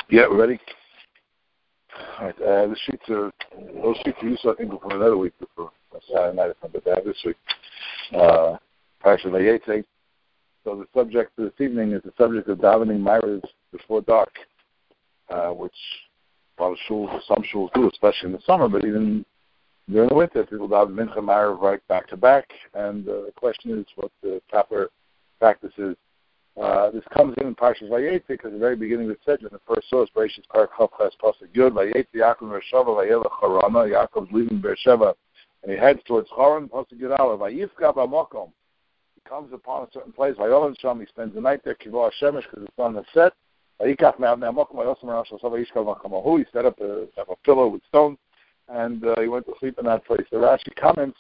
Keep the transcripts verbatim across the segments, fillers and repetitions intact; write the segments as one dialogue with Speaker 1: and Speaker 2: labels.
Speaker 1: Yeah, we're ready. All right, uh, the sheets are, those sheets are used, I think, for another week, for Saturday night, but they have this week. Uh, Parashat Vayetze. So the subject this evening is the subject of davening Myras before dark, uh, which a lot of shuls, some shuls do, especially in the summer, but even during the winter, people daven Mincha Myra right back to back, and uh, the question is what the proper practice is. Uh, this comes in in Parashat Vayetze because at the very beginning of the said in the first source, Bereshit Parak Chav Ches Pasuk Yud, Vayetze Yaakov Beersheva Vayelech Harana. Yaakov's leaving Beersheva and he heads towards Haran. Pasuk Yud Aleph. Vayifka b'makom. He comes upon a certain place. Vayolen Sham. He spends the night there. Kivo Hashemesh because the sun has set. Vayikach me'av me'amakom. Vayosem Rashi Shal Vayishkav Machamahu. He set up a, a pillow with stones and uh, he went to sleep in that place. The Rashi comments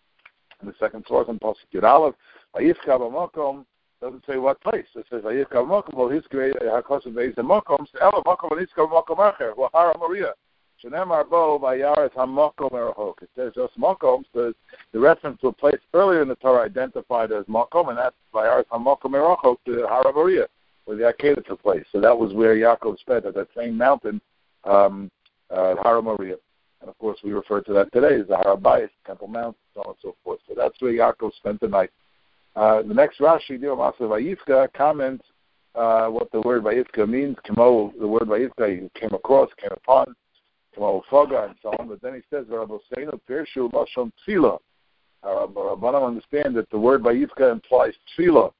Speaker 1: in the second source on Pasuk Yud Aleph. Vayifka b'makom. Doesn't say what place. It says Vayifka b'makom. Well, his great hakosav beis hamakom. Ela makom v'nitzka b'makom acher. V'hara Maria. Shenemar bo vayaret hamakom erachok. It says just makom. So the reference to a place earlier in the Torah identified as makom, and that's vayaret hamakom erachok to Hara Maria, where the Akedah took place. So that was where Yaakov spent at that same mountain, um, uh, Hara Maria. And of course, we refer to that today as the Har Habayis, Temple Mount, so on and so forth. So that's where Yaakov spent the night. Uh, the next Rashi, Diomasa Vayifka, comments uh, what the word Vayifka means. Kimo, the word Vayifka, he came across, came upon, Kimo Foga, and so on. But then he says, Rabboseinu Pirshu Lashon Tefillah. Rabbanim understand that the word Vayifka implies Tefillah.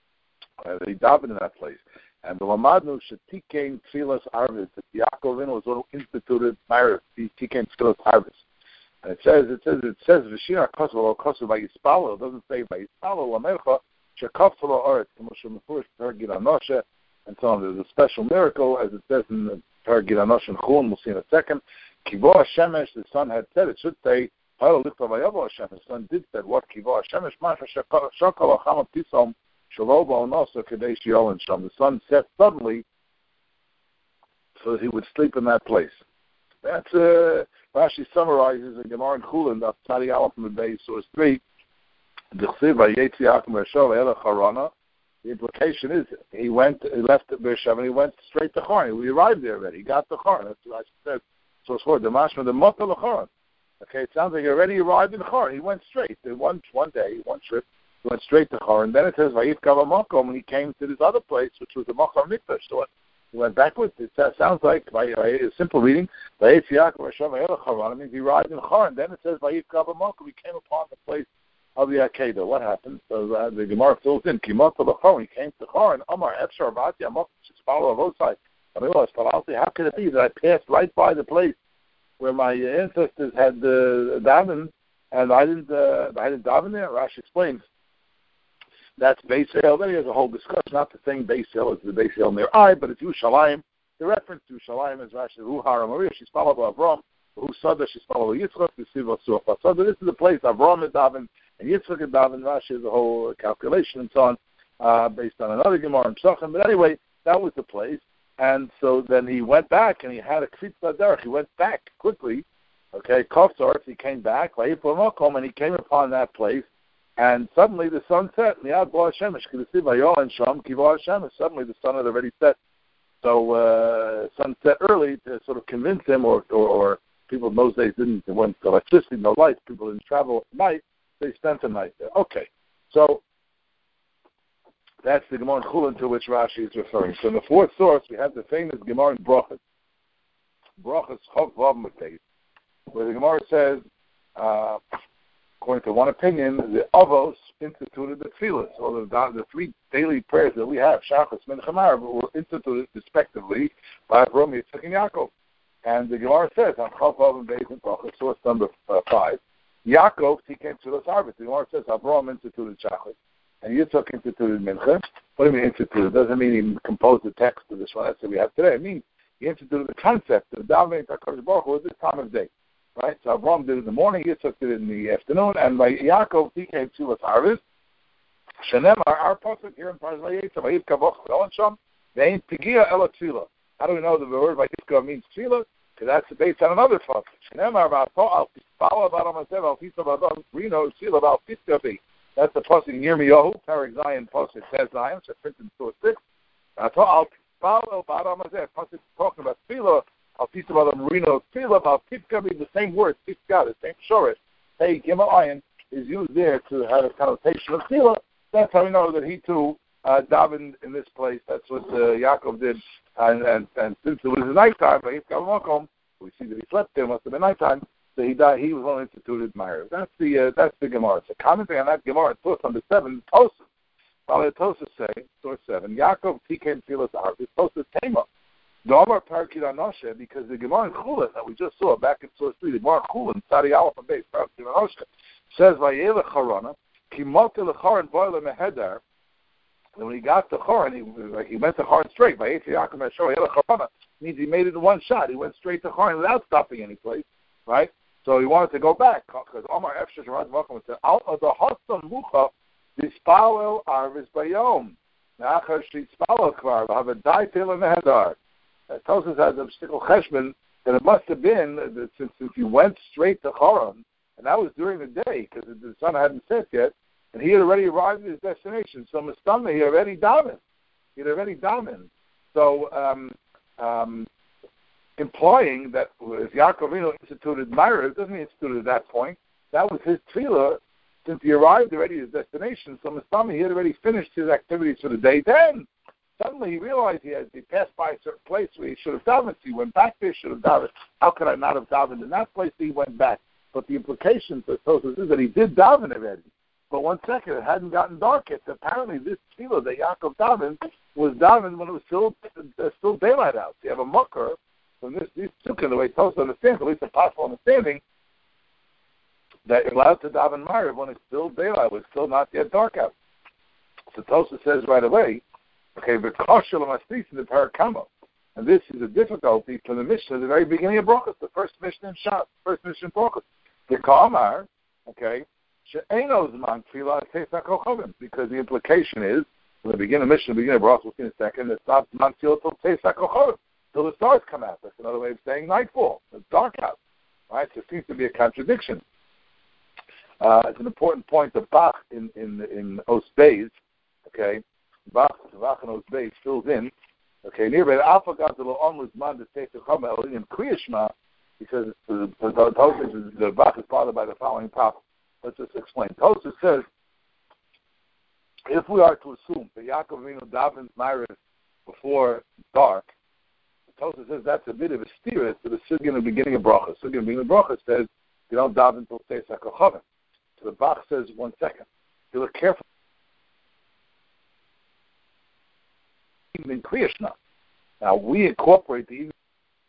Speaker 1: Uh, he davened in that place. And the Lamadnu Shetikein Tefillas Arvis, that Yaakov was instituted Myra, Tikein Tefillas Arvis. And it says, it says, it says, V'shir HaKosav Lo Kosav Vayispalo. It doesn't say Vayispalo Lamelcha Shekafsalo Oretz K'moshe Mefurish Pergid Anoshe, and so on. There's a special miracle, as it says in the Pergid Anoshe and Chulin. We'll see in a second. Kivo Hashemesh, the sun had said. It should say Ha'lo Lichta Vayavo Hashem. The sun did said what Kivo Hashemesh Masha Shakal Acham Tisom Shaloba Onosa Kadesh Yolen Sham. The sun set suddenly, so that he would sleep in that place. That's uh, Rashi summarizes in Gemara and Chulin, that's Tzadi Aleph from the base, source three. The implication is he went, he left Beersheba and he went straight to Haran. We arrived there already. He got to Haran. That's what Rashi said. So it's for the Mashma, the Motel of Haran. Okay, it sounds like he already arrived in Haran. He went straight. One one day, one trip, he went straight to Haran. Then it says Vayif Kava Makom, and he came to this other place, which was the Machar Mikdash. So he went backwards. It sounds like, by a simple reading, Vayif Yaakov Hashem Vayelech Haran. Means he arrived in Haran. Then it says Vayif Kava Makom. He came upon the place of the Akedah. What happened? So uh, the Gemara fills in. Kimot to the Haran. He came to Haran. Amar Efshar Avati Amok Shespalo Avosai. I mean, how could it be that I passed right by the place where my ancestors had uh, davened, and I didn't, uh, I didn't daven there? Rashi explains. That's Beis Hillel. Then he has a whole discussion. Not the same Beis Hillel as the Beis Hillel near I, but it's Yerushalayim. The reference to Yerushalayim is Rashi Ru Hara Maria. She's followed by Avram. Who Sada? She's followed by Yitzchak. So this is the place Avram is daven and Yitzchak is daven. Rashi has a whole calculation and so on, uh, based on another Gemara and Psachim. But anyway, that was the place. And so then he went back and he had a Kfitz Derech. He went back quickly. Okay, Kofzarth. He came back. And he came upon that place. And suddenly the sun set. Suddenly the sun had already set. So uh, sun set early to sort of convince him, or, or, or people in those days didn't, there wasn't electricity, no lights, people didn't travel at night. They spent the night there. Okay, so that's the Gemara in Chulin to which Rashi is referring. So in the fourth source, we have the famous Gemara in Brachos. Brachos Chav Vav Matei, where the Gemara says, uh, according to one opinion, the Avos instituted the Tefillah. So the, the three daily prayers that we have, Shachas, Mincha, Marav, were instituted respectively by Avram, Yitzchak, and Yaakov. And the Gemara says, on Chav Vav and Beis in Brachos, source number uh, five, Yaakov, he came to the Sarvis. The Gemara says, Avram instituted Shachas, and Yitzchak instituted Mincha. What do you mean instituted? It doesn't mean he composed the text of this one. That's what we have today. It means he instituted the concept of davening to HaKadosh Baruch Hu at this time of day. Right? So Avram did it in the morning, Yitzchak did it in the afternoon, and by Yaakov, he came to us harvest. Shenem, our pasuk here in Parashat Vayetze, Vayiv Kavoch V'Olan Sham, Ve'ein Pigia Ela Tefillah. How do we know that the word Vayivka means Tefillah? Because that's based on another pasuk. Shenem, our V'Ato Al Tispala V'Adam Asev Al Tisa V'Adam Rino Tefillah V'Al Tiskavi. That's the pasuk in Yirmiyahu, Perek Zion pasuk says Zion, so printed in source six. V'Ato Al Spalo, Baram Azeh, Pasuk talking about Tefillah, Al Tisa Bala Marino, Tefillah, Al Tifka, the same word, Tifka, the same shorish. Hey, Gimel Ayin is used there to have a connotation of Tefillah. That's how we know that he too uh, davened in this place. That's what uh, Yaakov did. And, and, and since it was nighttime, we see that he slept there, must have been nighttime, so he died, he was only instituted Meir. That's the uh, that's the Gemara. So commenting on that Gemara, source number seven, Tosas. Well, the Tosas say, source seven, Yaakov Tiken Tfilas Arv, it's Tosas Tema. Domar Parakid Anoshe, because the Gemara in Chulin that we just saw back in source three, the Gemara in Chulin, Sadi Aleph and Beis, Parakid Anoshe, says, Vayela Charana, Kimote Lecharan Boile Mehedar. And when he got to Choron, he, like, he went to Choron straight. By Yaakov Meshor Yela Charana means he made it in one shot. He went straight to Choron without stopping any place, right? So he wanted to go back because Omar Efshar Sharad Mokum said, "Al the Hassan Mucha Dispalel Arvis Bayom Nachar Shitzpalel Kvar have a Daitil and Mehedar." Tosas has a Shtickle Cheshbon that it must have been that since if he went straight to Choron, and that was during the day because the sun hadn't set yet. And he had already arrived at his destination. So Mustama, he already davened. He had already davened. So um, um, implying that if Yaakov Avinu instituted Meir, it doesn't mean instituted at that point. That was his tefillah since he arrived already at his destination. So Mustama, he had already finished his activities for the day. Then suddenly he realized he had he passed by a certain place where he should have davened. So he went back there, should have davened. How could I not have davened in that place? So he went back. But the implication for Tosas is that he did daven already. But one second, it hadn't gotten dark yet. Apparently, this tefillah that Yaakov davened was davened when it was still uh, still daylight out. So you have a mucker from this this sukkah, the way Tosas understands, at least a possible understanding, that you're allowed to daven Ma'ariv when it's still daylight, when it's still not yet dark out. So Tosas says right away, okay, v'kashel amastis in the parakama, and this is a difficulty from the Mishnah at the very beginning of Brachos, the first Mishnah in Shas, first Mishnah in Brachos. The Kamar, okay. Because the implication is, from the beginning of Mishnah, the beginning of Brachos, we'll see in a second, it's not Mantil till Tesak Kocholim, till the stars come out. That's another way of saying nightfall. It's dark out. Right? So it seems to be a contradiction. Uh, it's an important point that Bach in, in, in Os Beis, okay, Bach, Bach in Os Beis fills in, okay, near the Alpha Gazalo Onlus Man, the Tesak Kocholim, in Kriyashma, because the, the, the, the Bach is bothered by the following problem. Let's just explain. Tosas says, if we are to assume that Yaakov Avinu davens Ma'ariv before dark, Tosas says that's a bit of a steer to the sugya in the beginning of Brachos. Sugya in the beginning of Brachos says you don't daven until Tesak Kocholim. So the Bach says, one second, you look carefully. Evening Kriyashna. Now we incorporate the evening.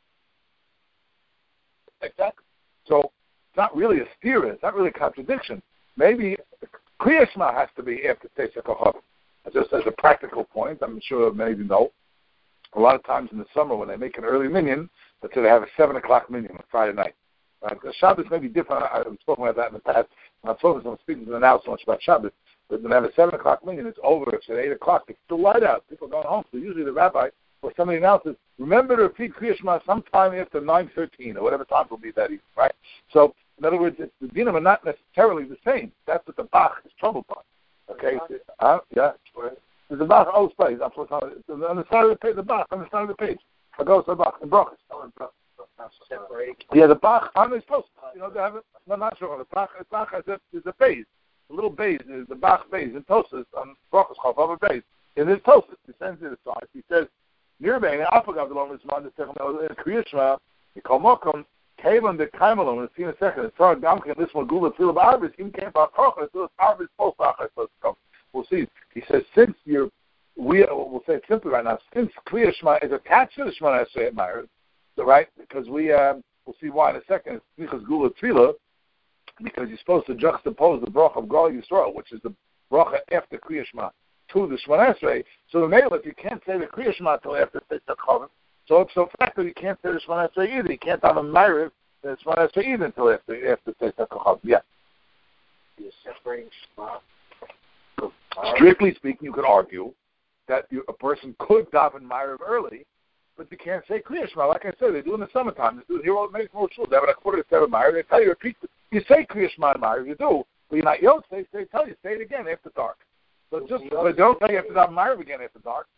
Speaker 1: Exactly. So it's not really a steer, it's not really a contradiction. Maybe Kriya Shema has to be after Tesak Kocholim. Just as a practical point, I'm sure many of you know, a lot of times in the summer when they make an early minyan, let's say they have a seven o'clock minyan on Friday night. Right? The Shabbos may be different. I've spoken about that in the past. I'm focused on speaking to them now so much about Shabbos. But when they have a seven o'clock minyan, it's over. It's at eight o'clock. It's still light out. People are going home. So usually the rabbi or somebody announces, remember to repeat Kriya Shema sometime after nine thirteen or whatever time will be that evening, right? So, in other words, it's, the dinim are not necessarily the same. That's what the Bach is troubled by. Okay? Uh, yeah. There's a Bach old space. I'm supposed to on the side of the page, the Bach, on the side of the page. I go to the Bach, in Brachos. Yeah, the Bach, on his post. You know, they have it. No, not sure. The Bach, the Bach has a, there's a base. A little base, the Bach base in Tosas, on Brachos, Chav, a base. In his Tosas, he sends it aside. He says, Nirbang, the Alpha Gav, the Lord is man, the second, in Kriya Shema, the Kalmokum, Kavan the Kaimalon, we'll see in a second. It's hard, Gamkin, this one, Gula, Philip Arbis, he came about Kochel, so it's Arbis, post Achas, let's come. We'll see. He says, since you're, we, we'll say it simply right now, since Kriya Shema is attached to the Shemona Esrei Meir, so right, because we, um, we'll see why in a second, it's Nichas Gula Tefillah, because you're supposed to juxtapose the Bracha of Gal Yisrael, which is the Bracha after Kriya Shema, to the Shemona Esrei. So the male, if you can't say the Kriya Shema until after Tesak Kocholim, so it's so fact that you can't say the Shemona Esrei either. You can't have a Meiriv, the Shemona Esrei either until after after Tesak Kocholim. Yeah.
Speaker 2: You're separating Shema.
Speaker 1: Strictly speaking, you could argue that you, a person could daven Meiriv early, but you can't say Kriya Shema. Like I said, they do in the summertime. They do here all many more schools. They have a quarter to seven Meiriv. They tell you repeat. You say Kriya Shema and Meiriv, you do, but you're not yoked. They they tell you say it again after dark. So just but don't tell you have to daven Meiriv again after dark.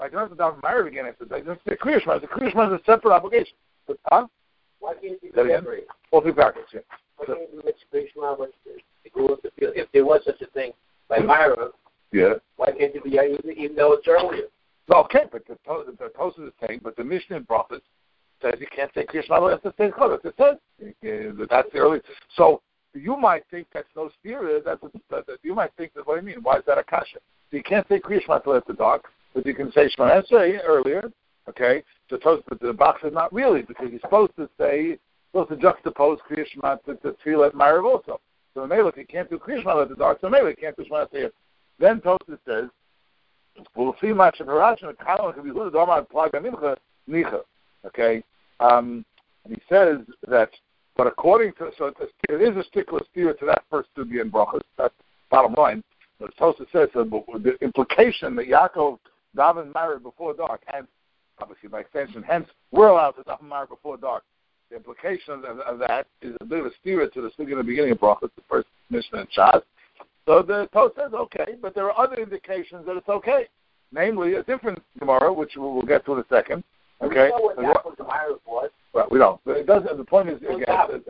Speaker 1: Like, you don't have to daven Ma'ariv again after that. Just say Kriya Shema. The Kriya Shema is a separate obligation. But, huh?
Speaker 2: Why can't you
Speaker 1: That
Speaker 2: do
Speaker 1: again?
Speaker 2: that?
Speaker 1: All three paragraphs, yeah.
Speaker 2: Why can't you do Kriya Shema when if there was such a thing by Ma'ariv?
Speaker 1: Yeah.
Speaker 2: Why can't you be even, even though it's earlier?
Speaker 1: Okay, but the, the Tosfos is saying, but the Mishnah in Brachos says you can't say Kriya Shema after Shteis Chodesh. It says uh, that's the early. So you might think that's no spirit. That's a, that, that, you might think that. What do you mean? Why is that a kasha? So you can't say Kriya Shema till after dark, but you can say Shema Esrei earlier. Okay, so Tosfos, but the box is not really because you're supposed to say supposed to juxtapose Kriya Shema to, to Tefillah Ma'ariv also. So maybe if you can't do Kriya Shema after dark, so maybe you can't do Shema Esrei. Then Tosfos says. Okay, um, and he says that, but according to, so it is a stickler steer to that first study in Brachos, that's bottom line. But Tosfos says so, the implication that Yaakov davened married before dark, and obviously by extension, hence we're allowed to daven married before dark. The implication of, of that is a bit of a steer to the study in the beginning of Brachos, the first Mishnah and Shas. So the Tosfos says okay, but there are other indications that it's okay. Namely, a different Gemara, which we'll, we'll get to in a second. Okay.
Speaker 2: We know what Yaakov's Ma'ariv was.
Speaker 1: Well, we don't. But it does. The point is, again.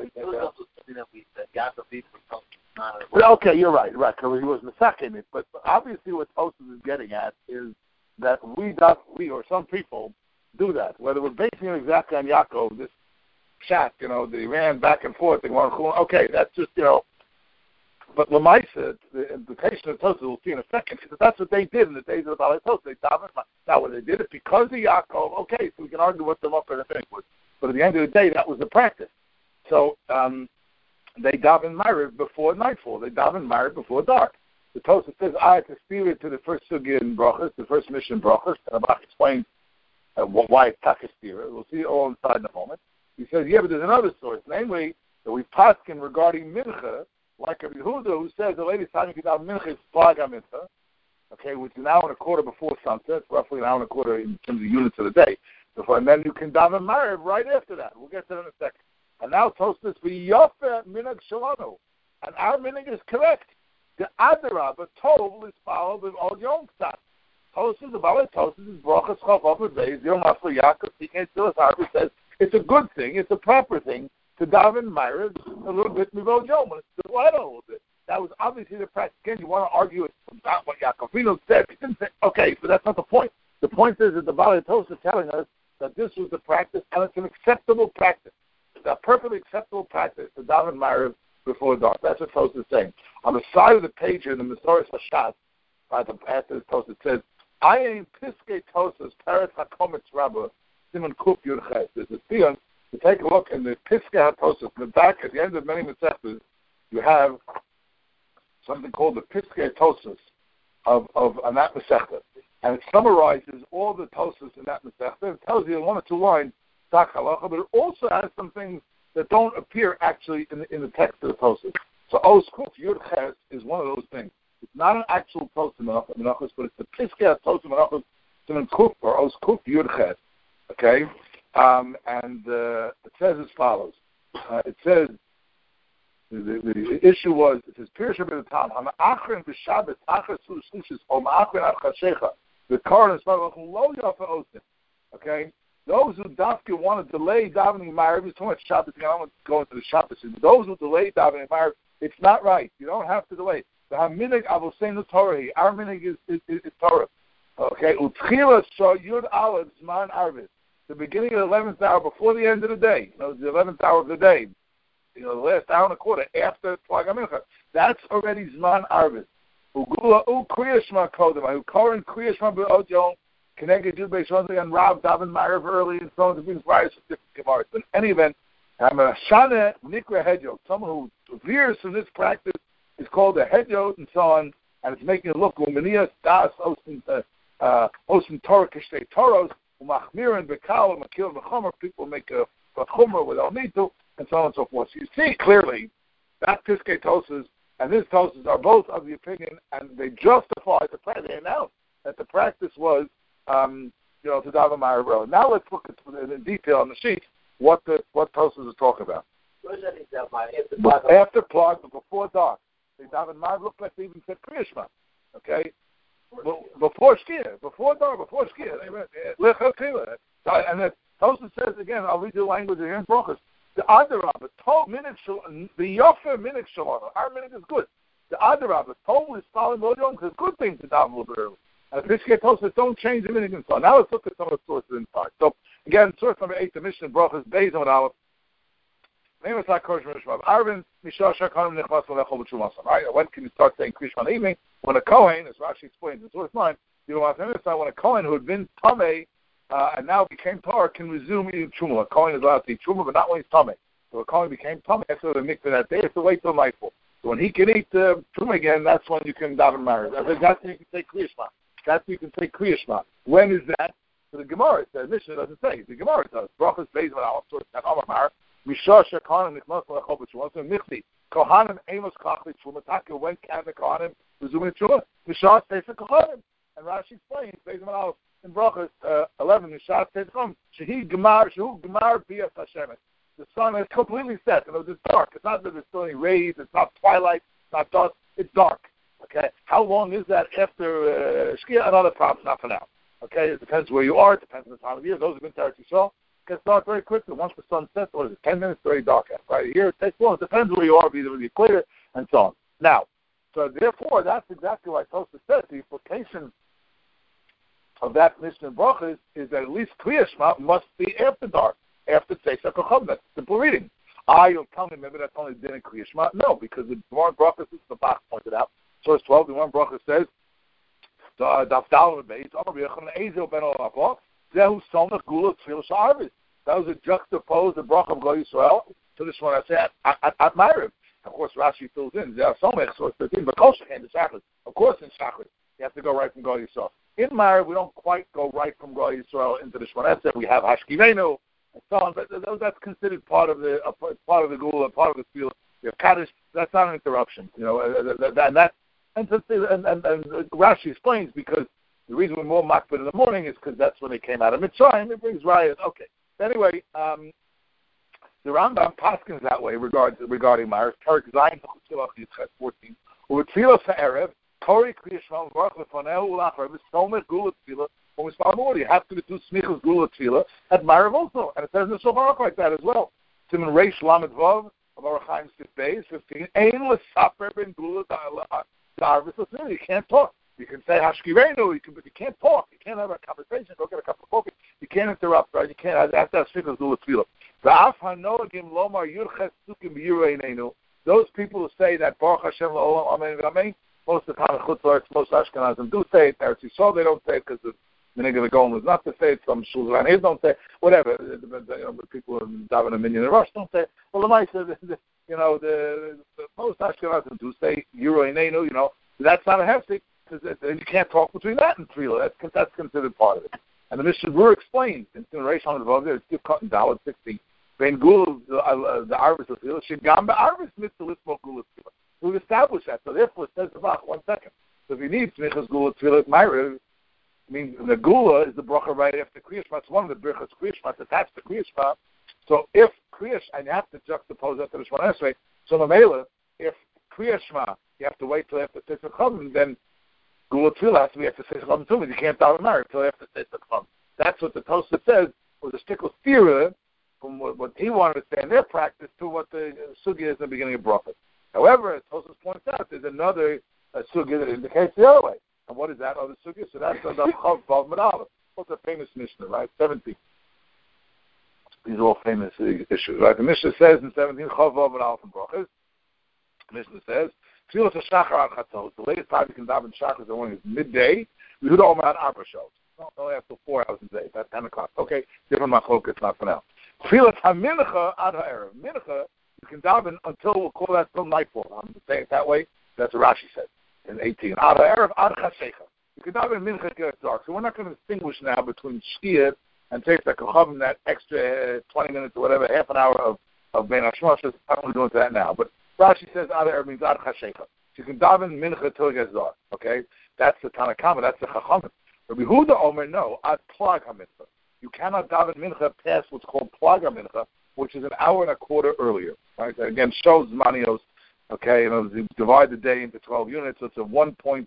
Speaker 1: Well, okay, you're right. Right, because he was misaking it. But obviously, what Tosfos is getting at is that we, do, we or some people do that. Whether we're basing it exactly on Yaakov, this chat, you know, they ran back and forth. They want to, okay, that's just, you know. But Lamaisa, the implication of Tosfos, we'll see in a second, because that's what they did in the days of the Balei Tosfos. They davened. Now, when they did it because of Yaakov, okay, so we can argue what them up and think with. But at the end of the day, that was the practice. So um, they davened Ma'ariv before nightfall. They davened Ma'ariv before dark. The Tosfos says, I had to steer it to the first sugya in Brachos, the first mission in Brachos, and Abach explains uh, why it's Takastira. We'll see it all inside in a moment. He says, yeah, but there's another source, namely, that we paskin regarding Mincha, like Rabbi Yehuda, who says the latest time you can have mincha is plaga mincha, okay, which is an hour and a quarter before sunset, roughly an hour and a quarter in terms of units of the day. Before, and then you can daven Ma'ariv right after that. We'll get to that in a second. And now Tosfos v'yofer minhag shalanu, and our minhag is correct. The Adara, but Tov is followed with all Yom Tzad. Tosfos, the Balei Tosfos is Brachos Chaf Ofer Beis Yom Hafla Yaakov Tikei Tzilas Harbi says it's a good thing, it's a proper thing to daven Ma'ariv a little bit Mivol Yom, and it's the light a little bit. That was obviously the practice. Again, you want to argue it's not what Yaakovino said. He didn't say, okay, but that's not the point. The point is that the Balei Tosfos is telling us that this was the practice, and it's an acceptable practice. It's a perfectly acceptable practice to daven Ma'ariv before dark. That's what Tosfos is saying. On the side of the page here in the Masoros Hashas, right after the Tosfos, it says, I am Piskei Tosfos, Paras HaKometz Rabbah, Simon Kuf Yud Ches. There's a theon. To take a look in the Piskei HaTosfos, in the back, at the end of many Masechtas, you have something called the Piskei HaTosfos of, of on that Masechta. And it summarizes all the Tosfos in that Masechta. It tells you in one or two lines, Tak Halacha, but it also has some things that don't appear actually in the, in the text of the Tosfos. So Os Kuf Yud Ches is one of those things. It's not an actual Tosfos Menachos, but it's the Piskei HaTosfos Menachos, Simon Kuf, or Os Kuf Yud Ches. Okay? Um, and uh, it says as follows. Uh, it says, the, the, the issue was, it says, Pirush Rabbeinu Tam, Ha'achrin b'Shabbos, Achar Sushis, O Ma'achrin Achashecha, the Koran is Lo Yafa Osim. Okay? Those who dafka want to delay davening Ma'ariv, it's too much Shabbos, I don't want to go into the Shabbos. Those who delay davening Ma'ariv, it's not right. You don't have to delay. The Haminig Avoseinu Torah, our minig is, is, is, is Torah. Okay? Utchila Shor Yud Aleph Zman Arvis. The beginning of the eleventh hour before the end of the day, you know, the eleventh hour of the day, you know, the last hour and a quarter after Plaga Mincha, that's already Zman Arvis. Ugula U Kriya Shema Kodem, Hu Koren Kriya Shema B'Od Yom, Keneged Yud Beis Shonzei, and Rav Daven Ma'ariv early, and so on, to bring various different Gemaras. But in any event, Shana Nikra Hedjot, someone who veers from this practice is called a Hedjot, and so on, and it's making it look, Umenias Das Osin Torah Kishtei Toros, Umachmirin Bekal, Makil Bechomer, people make a, a Chomer without need to, and so on and so forth. So you see clearly that Piskei Tosfos and this Tosfos are both of the opinion, and they justify the practice. They announced that the practice was, um, you know, to daven Ma'ariv. Now let's look at in detail on the sheet what the what Tosfos is talking about.
Speaker 2: What does that mean? After plug,
Speaker 1: after plug, but before dark. They daven Ma'ariv. Look like they even said Kriya Shema. Okay. before Shkia, before Dar, before Shkia. And then Tosfos says again, I'll read the language here in Brochus. The Adarab, the Tov minute, the Yofer minute Shalom. Our minute is good. The Adarab, the Tov is solid Lodom, because good things to daven a little bit early. And if this Tosfos don't change the minute inside. Now let's look at some of the sources inside. So again, source number eight, the Mishnah Brochus, Beis on Aleph. Name is like Kosh Mishmav. Arvin Mishah Shakanim Nechlas Lechol B'Shumasam. Right? When can you start saying Krish on the evening? When a Kohen, as Rashi explains in source nine, you don't want to understand when a Kohen who had been Tameh uh, and now became Tar can resume eating Truma. A Kohen is allowed to eat Truma, but not when he's Tameh. So a Kohen became Tameh after the mikveh that day. It's to wait till nightfall. So when he can eat uh, Truma again, that's when you can daven marriage. I think that's when you can say Kriyashma. That's when you can say Kriyashma. When is that? So the Gemara, the Mishnah doesn't say. The Gemara does. Brachas Beis V'Aleph source that Amar. Mishah Shekanim Nichmas Lechol B'Shumasam Michli. Kohanim Amos Kachli Truma Taka. When can the Kohanim resume in Truma? Mishah Sefer Kohanim. And Rashi explains Beis V'Aleph in Brachas uh, eleven. Mishah Sefer Kohanim. Shehi Gemar Shehu Gemar Biyas Hashemet. The sun is completely set. You know, it's dark. It's not that there's still any rays. It's not twilight. It's not dark. It's dark. Okay. How long is that after uh, Shkia? Another problem. Not for now. Okay. It depends where you are. It depends on the time of year. Those have been Teretz Yisrael. It gets dark very quickly. Once the sun sets, what is it? Ten minutes, it's very dark. Right here, it takes long. It depends where you are, either the equator and so on. Now, so therefore, that's exactly why Tosfos says the implication of that Mishnah Brachas is that at least Kriyashma must be after dark, after Tzeitzah Kocham. That's simple reading. Ah, you'll tell me maybe that's only din in Kriyashma. No, because the Gemara Brachas, as the Bach pointed out, source twelve, the one Brachas says, Daf Daled Beis, Amar B'Yochanan Ezel Ben Olafah. That was a juxtaposed the bracha of Goy Yisrael to this one I said at, at, at Ma'ariv. Of course, Rashi fills in. Source thirteen, but Kol Shechem Shachrit. Of course, in Shachrit, you have to go right from Goy Yisrael. In Ma'ariv, we don't quite go right from Goy Yisrael into the Shmoneh. We have Hashkivenu and so on, but that's considered part of the uh, part of the Gula, part of the field. You have Kaddish. That's not an interruption, you know, and that and and, and, and Rashi explains because. The reason we're more makbid in the morning is because that's when they came out of Mitzrayim. It brings rayas. Okay. Anyway, um, the Rambam paskins that way regarding regarding Ma'ariv. Parak Zayin fourteen. Over Tfilah Erev, Tori Kriyashma Baruch Lefaneu Ulachar V'Somer Gula Tfilah. When we start morning, you have to do Smichus Gula Tfilah at Ma'ariv also, and it says in the Shulchan Aruch like that as well. Simon Reish Lamed Vav of Orach Chaim Sif Beis fifteen. Ein L'Saper Ben Gula Darvis L'Smil. You can't talk. You can say Hashkirenu, you can, but you can't talk. You can't have a conversation. Go get a cup of coffee. You can't interrupt, right? You can't. That's that speakers do with tefillah. V'af hanogim lomar yurches sukim b'yireinenu. Those people who say that Baruch Hashem la'olam amen v'amen, most of the time in Chutz La'aretz, most Ashkenazim do say it. Eretz Yisrael they don't say it because the minhag of the Golem is not to say it. Some shuls around here don't say it. Whatever. You know, people in Daven and Minyan and Rosh don't say it. Well, the Ma'aseh, you know, the, the most Ashkenazim do say yireinenu. You know, that's not a hefsek. You can't talk between that and tefillah. That's, that's considered part of it. And the Mishnah Berurah explains in Reish Lamed Vav there, it's still cut in Daled sixteen. Vein Gula, the Arvis of tefillah, Shigam be'Arvis mitzvah lismo Gula tefillah. We've established that. So therefore, it says the Bach. One second. So if you need Smichas Gula tefillah at Ma'ariv, I mean the Gula is the bracha right after Kriyashma. It's one of the brachas Kriyashma. It's attached to Kriyashma. So if Kriyash, and you have to juxtapose that to the Shmoneh Esrei. So Mamela, if Kriyashma, you have to wait till after Tzeitzah Kocham, then Gula Tefillah has to be after Tzeitzah Kocham too, but you can't daven Ma'ariv until after Tzeitzah Kocham. That's what the Tosfos says was a stickle theory from what, what he wanted to say in their practice to what the sugya is in the beginning of Brachas. However, as Tosfos points out, there's another uh, sugya that indicates the other way. And what is that other sugya? So that's the Chav Vav Medalef. What's a famous Mishnah, right? seventeen. These are all famous issues, right? The Mishnah says in seventeen, Chav Vav Medalef in Brachas. The Mishnah says, Tfilas HaShachar Ad Chatzos. The latest time you can daven Shachar in the morning is midday. Yehuda Omer Ad Arba Shos. Only after four hours a day. That's ten o'clock. Okay, different machlokas, not for now. Tfilas HaMincha Ad HaErev. Mincha, you can daven until, we'll call that till nightfall. I'm saying it that way. That's what Rashi said in eighteen. Ad HaErev Ad Chashecha. You can daven Mincha till it's dark. So we're not going to distinguish now between Shkia and Tzeitzah Kocham, that extra uh, twenty minutes or whatever, half an hour of, of Ben Hashmoshes. I don't want to go into that now. But Rashi says Ad HaErev means Ad Chashecha. So you can daven Mincha till it gets dark. Okay? That's the Tanna Kama. That's the Chachamim. Rabbi Yehuda Omer, no, Ad Plag HaMincha. You cannot daven Mincha past what's called Plag HaMincha, which is an hour and a quarter earlier. Right? That again shows Manios, okay, you know, you divide the day into twelve units, so it's a one point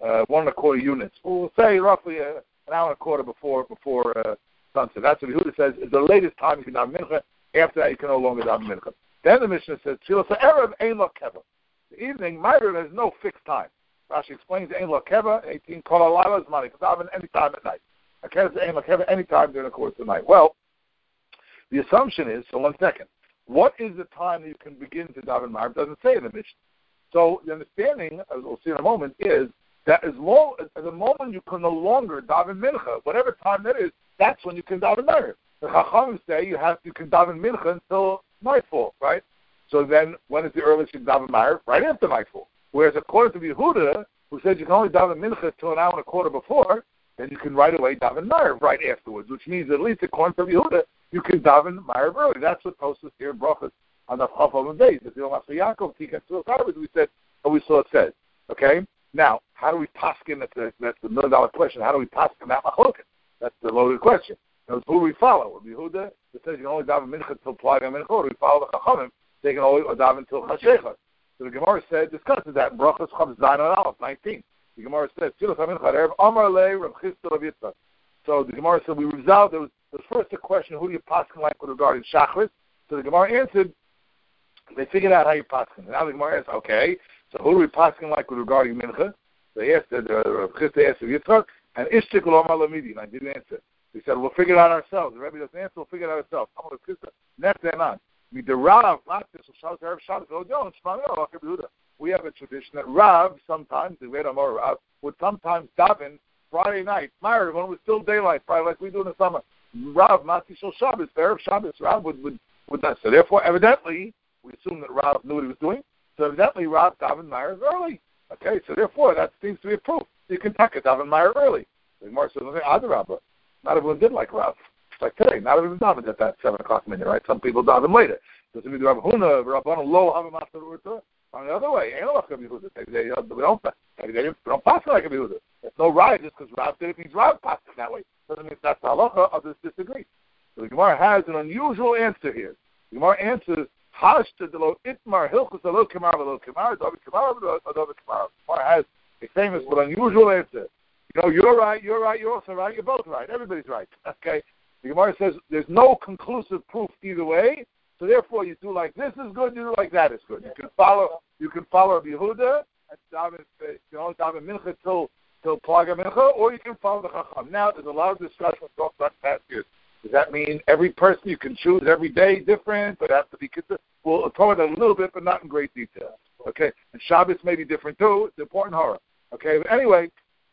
Speaker 1: uh, one and a quarter units. We'll say roughly uh, an hour and a quarter before before uh, sunset. That's what Yehuda says is the latest time you can daven mincha. After that, you can no longer daven mincha. Then the Mishnah says, Tfilas ha'erev ein lo keva. The evening, Ma'ariv has no fixed time. Rashi explains ein lo keva, eighteen kol halayla is money. You can daven any time at night. Okay, it's ein lo keva any time during the course of the night. Well, the assumption is, so one second, what is the time that you can begin to daven Ma'ariv? It doesn't say in the Mishnah. So the understanding, as we'll see in a moment, is that as long as the moment you can no longer daven mincha, whatever time that is, that's when you can daven Ma'ariv. The Chachamim say you have you can daven mincha until nightfall, right? So then, when is the earliest you can daven Ma'ariv? Right after nightfall. Whereas according to Yehuda, who says you can only daven mincha until an hour and a quarter before, then you can right away daven Ma'ariv right afterwards, which means at least according to Yehuda, you can daven Ma'ariv early. That's what Tosfos here in Brachos on the Chafal and days. If you don't have Yaakov, Tikkun Tzulos, we said, what we saw it says. Okay? Now, how do we paskin? That's, a, that's the million dollar question. How do we paskin that machloket? That's the loaded question. Now, who do we follow? Yehuda, that says you can only daven mincha until plaga mincha, or we follow the Chachamim, they can only daven until chashecha. So the Gemara said, discusses that in Brachos Chav Zayin and Aleph, nineteen. The Gemara said, Tfilas ha'mincha erev Amar le Rav Chisda Rav Yitzchak. So the Gemara said, we resolved, there was, there was first a question, who do you paskin like with regarding Shachris? So the Gemara answered, they figured out how you paskin. Now the Gemara asked, okay, so who do we paskin like with regarding mincha? They asked, uh, Rav Chisda asked Rav Yitzchak, and Ishtik lo Amar lamidi, and I didn't answer. We said, we'll figure it out ourselves. The Rebbe doesn't answer, we'll figure it out ourselves. We have a tradition that Rav sometimes, the Red Amor Rav, would sometimes daven Friday night, Ma'ariv, when it was still daylight, Friday like we do in the summer. Rav, Mati Shel Shabbos, Erev Shabbos, Rav would, would, would not. So therefore, evidently, we assume that Rav knew what he was doing, so evidently Rav daven Ma'ariv early. Okay, so therefore, that seems to be a proof. You can take it daven Ma'ariv early. The Gemara says, Adarabba. Not everyone did like Rav. It's like today. Not everyone davened at that seven o'clock minute, right? Some people daven later. Doesn't mean Rav Huna, Rabbanu Lo, Havamasa Urta. On the other way, ain't no like Rabbi Yehuda. They don't. They don't pass it like Rabbi Yehuda. There's no right just because Rav did it means Rav passed it that way. Doesn't mean that's the halacha. Others disagree. So the Gemara has an unusual answer here. The Gemara answers Hashta de lo itmar hilchus lo kamar lo kamar david kamar david kamar. The Gemara has a famous but unusual answer. You know, you're right, you're right, you're also right, you're both right. Everybody's right. Okay? The Gemara says there's no conclusive proof either way, so therefore you do like this is good, you do like that is good. You can follow you can follow Rabbi Yehuda and daven, you can only daven mincha till till plaga mincha, or you can follow the Chacham. Now there's a lot of discussion talk about past years. Does that mean every person you can choose every day different, but have to be consistent? We'll talk about it a little bit, but not in great detail. Okay? And Shabbos may be different too. It's important horror. Okay, but anyway,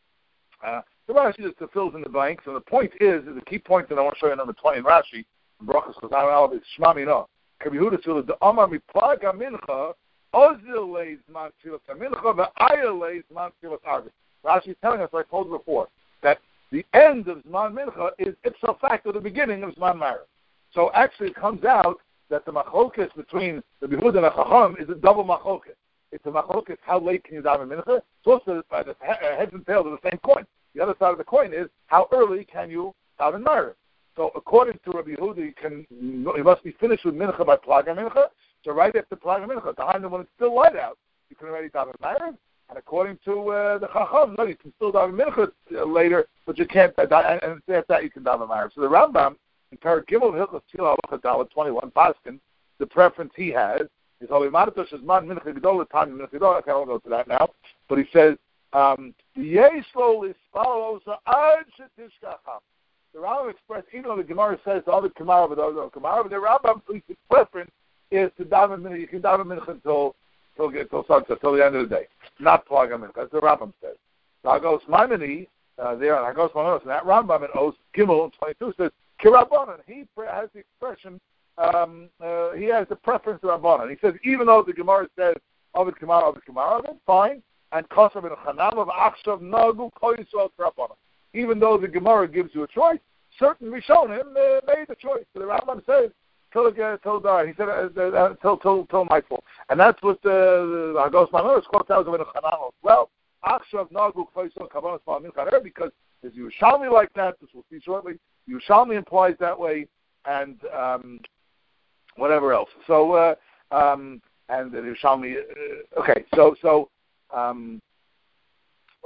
Speaker 1: Uh, the Rashi just fills in the blanks, and the point is, is the key point that I want to show you in number twenty in Rashi, in Brachos Chazal Aleph, is Shema Mina. Rabbi Yehuda said, "The Amar miplaga mincha, ozil leis man tfilas mincha, ve'ayel leis man tfilas arvis." Rashi is telling us, like I told you before, that the end of Zman Mincha is ipso facto the beginning of Zman Ma'ariv. So actually, it comes out that the machlokas between the Yehuda and the Chacham is a double machlokas. It's a machlokas, how late can you daven mincha? It's also uh, the heads and tails of the same coin. The other side of the coin is how early can you daven Ma'ariv? So according to Rabbi Yehuda, you can you must be finished with mincha by plaga mincha. So right after plaga mincha, behind them when it's still light out, you can already daven Ma'ariv. And according to uh, the Chacham, no, you can still daven mincha uh, later, but you can't. Uh, and, and after that, you can daven Ma'ariv. So the Rambam in Perek Gimel Hilchos Tefillah Halacha Daled twenty-one Paskin, the preference he has. He's always Maratosh is man mincha gedol time mincha gedol. I can't go to that now, but he says um, Yeslo lispalos ad shetishkacham. The Rambam expressed, even though the Gemara says the other Kamara, but the other Kamara, but the Rambam's preference is to daven mincha. You can daven mincha until till until sunset, till the end of the day, not plaga mincha. That's the Rambam says. Hagos Maimoni uh, there on Hagos Maimoni, and that Rambam in Os Gimel twenty-two says Kirabanan. He has the expression. Um, uh, he has the preference to Rabbanan. He says, even though the Gemara says, Ovid Kamara, Ovid Kamara, then fine. And Kosav and Chanam of Achshav Nagu Kol Yisrael Rabbanan. Even though the Gemara gives you a choice, certain Rishonim uh, made the choice. So the Rambam says, till uh, till dar. He said, uh, uh, till till till nightfall. And that's what the Hagos Maimonides quotes out of Chanam as well. Achshav Nagu Kol Yisrael Kabbalah Smal Minchaner, because there's Yerushalmi like that. This we'll see shortly. Yerushalmi implies that way, and um, whatever else. So, uh, um, and the Yerushalmi, uh, okay, so, so, um,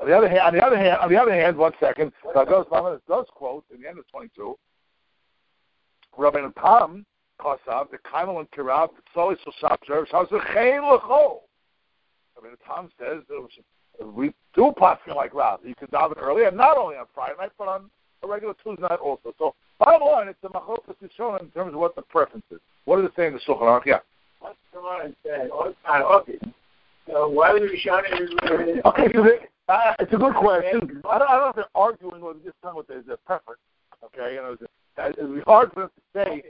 Speaker 1: On the other hand, on the other hand, on the other hand, one second, Goes does quote in the end of twenty-two. Rabbeinu Tam Kosav the Kaimel and Kirav Tzoli Shoshav Jerv Shav Zechein Lechol. Rabbeinu Tam says we do paskin like Rav. You can daven early, and not only on Friday night, but on a regular Tuesday night also. So, bottom line, it's the machlokas is shown in terms of what the preference is. What does it say in the Shulchan Aruch? Yeah.
Speaker 2: What's the line say? Okay. So why would we shine it?
Speaker 1: Okay, uh, it's a good question. I don't, I don't know if they're arguing or just talking with their, their preference. Okay, you know, it's, it's hard for them to say.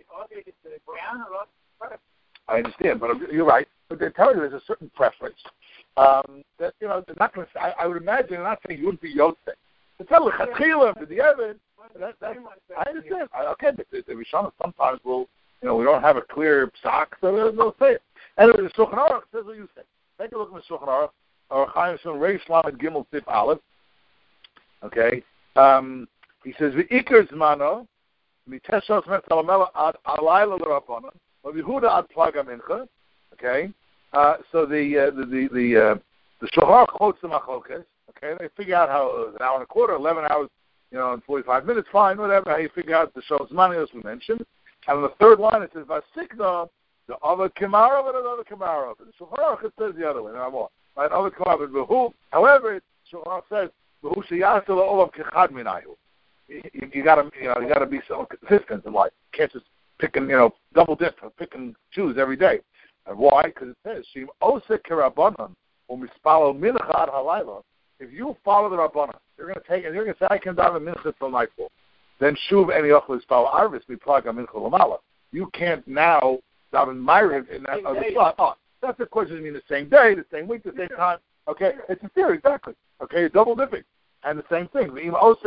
Speaker 1: I understand, but you're right. But they're telling you there's a certain preference. Um, that you know, they're not going to. I, I would imagine they're not saying you wouldn't be Yotzei. They tell Lechatchila for the Evid. That, that, I understand. I, okay, but the, the Rishonim sometimes will, you know, we don't have a clear sock, so they'll, they'll say it. Anyway, the Shulchan Aruch says what you say. Take a look at the Shulchan Aruch. Or Chaim Shon Reish Lamed Gimel Sif Aleph. Okay. Um, he says V'ikar Zmano Miteshos Met Salamela Ad Alayla L'Rabbanan V'Yehuda Ad Plaga Mincha. Okay. Uh, so the uh, the the the, uh, the Shulchan Aruch quotes the Machlokes. Okay. They figure out how it was an hour and a quarter, eleven hours, you know, and forty-five minutes. Fine, whatever. How you figure out the Shos Zmani as we mentioned. And on the third line it says Vasikna the other Kamara and another Kamara. The Shulchan Aruch it says the other way. Now more. Right, other Kamara, but who? However, Shulchan Aruch says who sheyasa la'olam kechad minayu. You got to, you know, you got to be so consistent in life. You can't just pick and, you know, double dip, pick and choose every day. And why? Because it says shim osek kerabanan u'mispalo mincha ad halayla. If you follow the rabbanan, you're going to take and you're going to say I can daven mincha till nightfall. Then shuv any ochel ispalo arvis miplaga mincha lamala. You can't now daven ma'ariv in that other slot. Oh, that's the question. I mean, the same day, the same week, the same time. Okay, it's a theory, exactly. Okay, double dipping, and the same thing.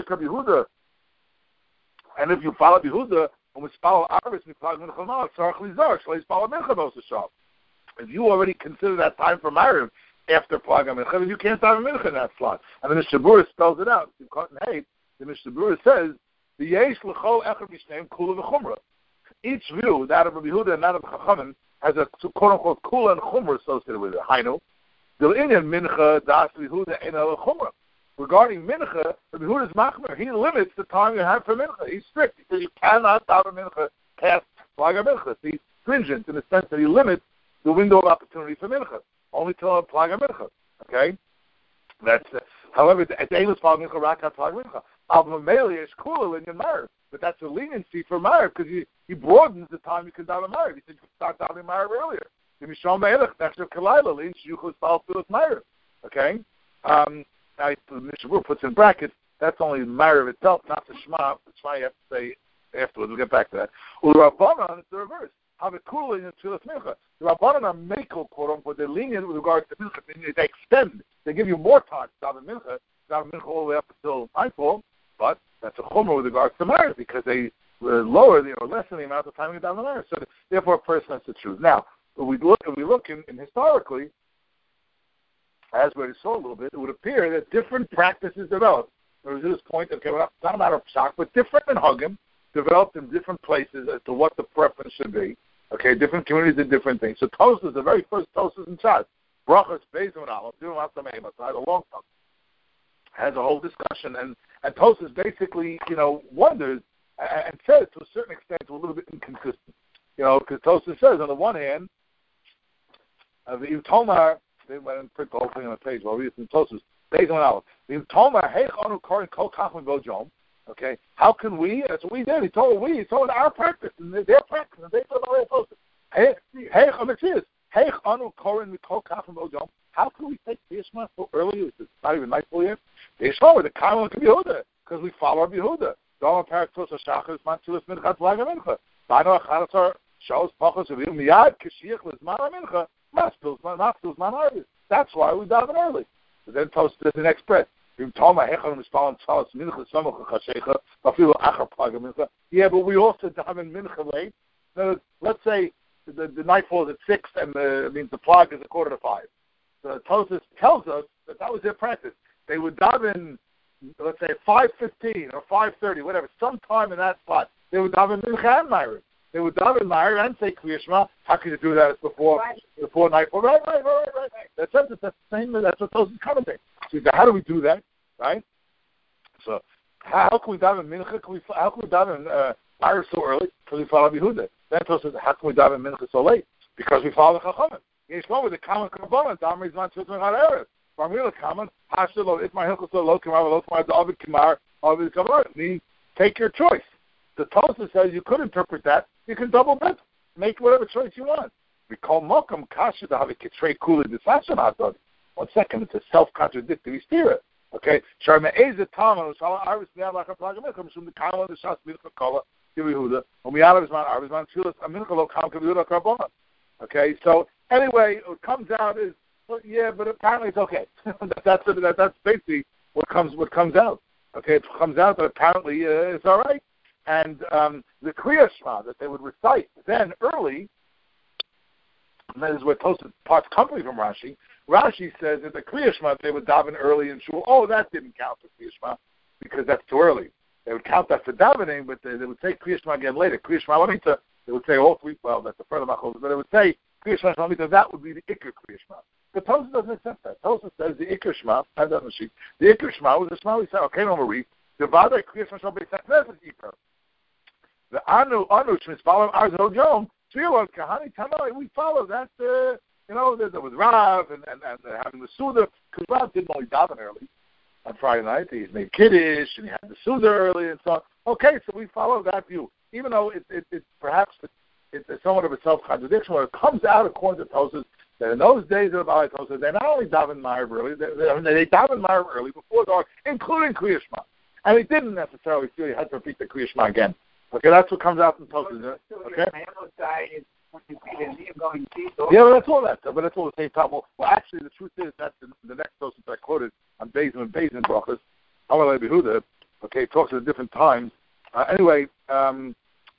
Speaker 1: And if you follow Yehuda, and we follow Arvis, we follow Mincha Malach, Tzarech Lizar, Shleis follow Mincha Moshe Shav. If you already consider that time for Ma'ariv after Plaga Mincha, you can't have a Mincha in that slot. And then the Shabura spells it out. You can't hate. The Mishabura says the Yesh L'chol Echad Mishneim Kula V'Chumra. Each view, that of Rabbi Yehuda and that of Chachamim, has a quote-unquote Kula and Chumra associated with it. Hainu, the Indian Mincha Das Yehuda Ein El Chumra. Regarding Mincha, Rabbi Yehuda's Machmer, he limits the time you have for Mincha. He's strict. He says you cannot have a Mincha past Plaga Mincha. He's stringent in the sense that he limits the window of opportunity for Mincha, only till Plaga Mincha. Okay? That's uh, however, at the Eilis Plaga Mincha, Rakat Plaga Mincha. Al-Mameli is Kula in your marriage. But that's a leniency for marriage because he, he broadens the time you can daven marriage. He said you can start davening marriage earlier. That's your Kalayla, Lynch, you could follow through with marriage. Okay? Um, now, Mishabur puts in brackets, that's only marriage itself, not the Shema. The Shema you have to say afterwards. We'll get back to that. Well, the Rabbanan, it's the reverse. Have it cooling in Tzilas Mincha. The Rabbanan are Mekel, quote unquote, they're lenient with regard to Mincha. They extend, they give you more time to daven Mincha, daven Mincha all the way up until nightfall, but that's a chumrah with regards to marriage because they lower the, or lessen the amount of time you daven marriage. So therefore, a person has to choose. Now, when we look, if we look in, in historically, as we already saw a little bit, it would appear that different practices developed. There was this point that came up, not a matter of shock, but different than Hagim, developed in different places as to what the preference should be. Okay, different communities did different things. So Tosas, the very first Tosas in Shas, Brachas, Beis and Aleph, doing lots of Mehemah, so I had a long time, has a whole discussion, and, and Tosas basically, you know, wonders and, and says to a certain extent it's a little bit inconsistent. You know, because Tosas says, on the one hand, uh, the Tomar, they went and print the whole thing on the page, well, I'll read it from Tosas, Beis and Aleph. The Tomar, Heich Anu Korin Kol Kachim Bojom. Okay, how can we? That's what we did. He told we. He told our practice and their practice, and they told our practice. Hey, hey, hey, anu korin mikol kafim odom. How can we take Yishma so early? It's not even nightfall yet. Yishma with the Kaimel and Yehuda because we follow Rabbi Yehuda. Dama paraktos hashachar mantulas minchat laga mincha. Bano acharatzar shows pachos of miyad kishiach lizman mincha. Maspils maspils man harvest. That's why we daven early. But then toast the next breath. Yeah, but we also daven mincha late. Now, let's say the, the nightfall is at six, and the means the plug is a quarter to five. The Tosas tells us that that was their practice. They would daven, let's say five fifteen or five thirty, whatever, sometime in that spot. They would daven mincha and ma'ariv. They would daven ma'ariv and say Kriya Shema. How can you do that before right. before nightfall? Right, right, right, right, right. That's it. That's the same. That's what Tosas commenting. So how do we do that? right? So how can we daven mincha? Can we, how can we daven uh, Ma'ariv so early? Because we follow Yehuda. Then Tosfos says, how can we daven mincha so late? Because we follow the Chachamim. Yesh one with the common component. Damar is not just on Erev. From real common, Hashelo, if my hilchos so low kamar, low kamar, David kamar, David kamar. Means take your choice. The Tosfos says you could interpret that. You can double bet. Make whatever choice you want. We call Mokam Kasha to have a Kitrei Kuli Disashan Hadod. One second, it's a self-contradictory spirit. Okay? Sharma Eza Tama, Shala Arvis Neal Laka Plagamikam, Shum the Kama, the Shas Milka Kola, Yehuda, Omiala Bisman, Arvisman, Chulas, Aminkalo, Kam Kavuda Karbona. Okay? So, anyway, what comes out is, well, yeah, but apparently it's okay. that's, that, that's basically what comes what comes out. Okay? It comes out that apparently uh, it's all right. And um, the Kriya Shema that they would recite then early, and that is where Tosfos parts company from Rashi. Rashi says that the Kriya Shema they would daven early in shul. Oh, that didn't count for Kriya Shema because that's too early. They would count that for davening, but they, they would say Kriya Shema again later. Kriya Shema Lamita, they would say all three. Well, that's the further machos, but they would say Kriya Shema Lamita. That would be the Iker Kriya Shema. But Tosfos doesn't accept that. Tosfos says the Iker Shema. That doesn't she. The Iker Shema was the Shema we said. Okay, no more read. The Vadai Kriya Shema Shabbat Saknes is Iker. The Anu Anu Shmis follow Arzel Jom. Tefillah Kahani Tanoi. We follow that. Uh, you know, there, there was Rav and and, and uh, having the Suda because Rav didn't only daven early on Friday night. He made Kiddush and he had the Suda early and so on. Okay, so we follow that view, even though it it, it perhaps it, it's somewhat of a self contradiction where it comes out according to Tosfos that in those days of the Baalei Tosfos they not only daven Ma'ariv early, they, they, they daven Ma'ariv early before dark, including Kriya Shema, and they didn't necessarily feel you had to repeat the Kriya Shema again. Okay, that's what comes out in Tosfos. Okay. Yeah, but that's all that. But that's all the same time. Well, well, actually, the truth is that the, the next Tosfos I quoted on Bezin and Bezin brachas, Amalei Behuda. Okay, it talks at different times. Uh, anyway, um,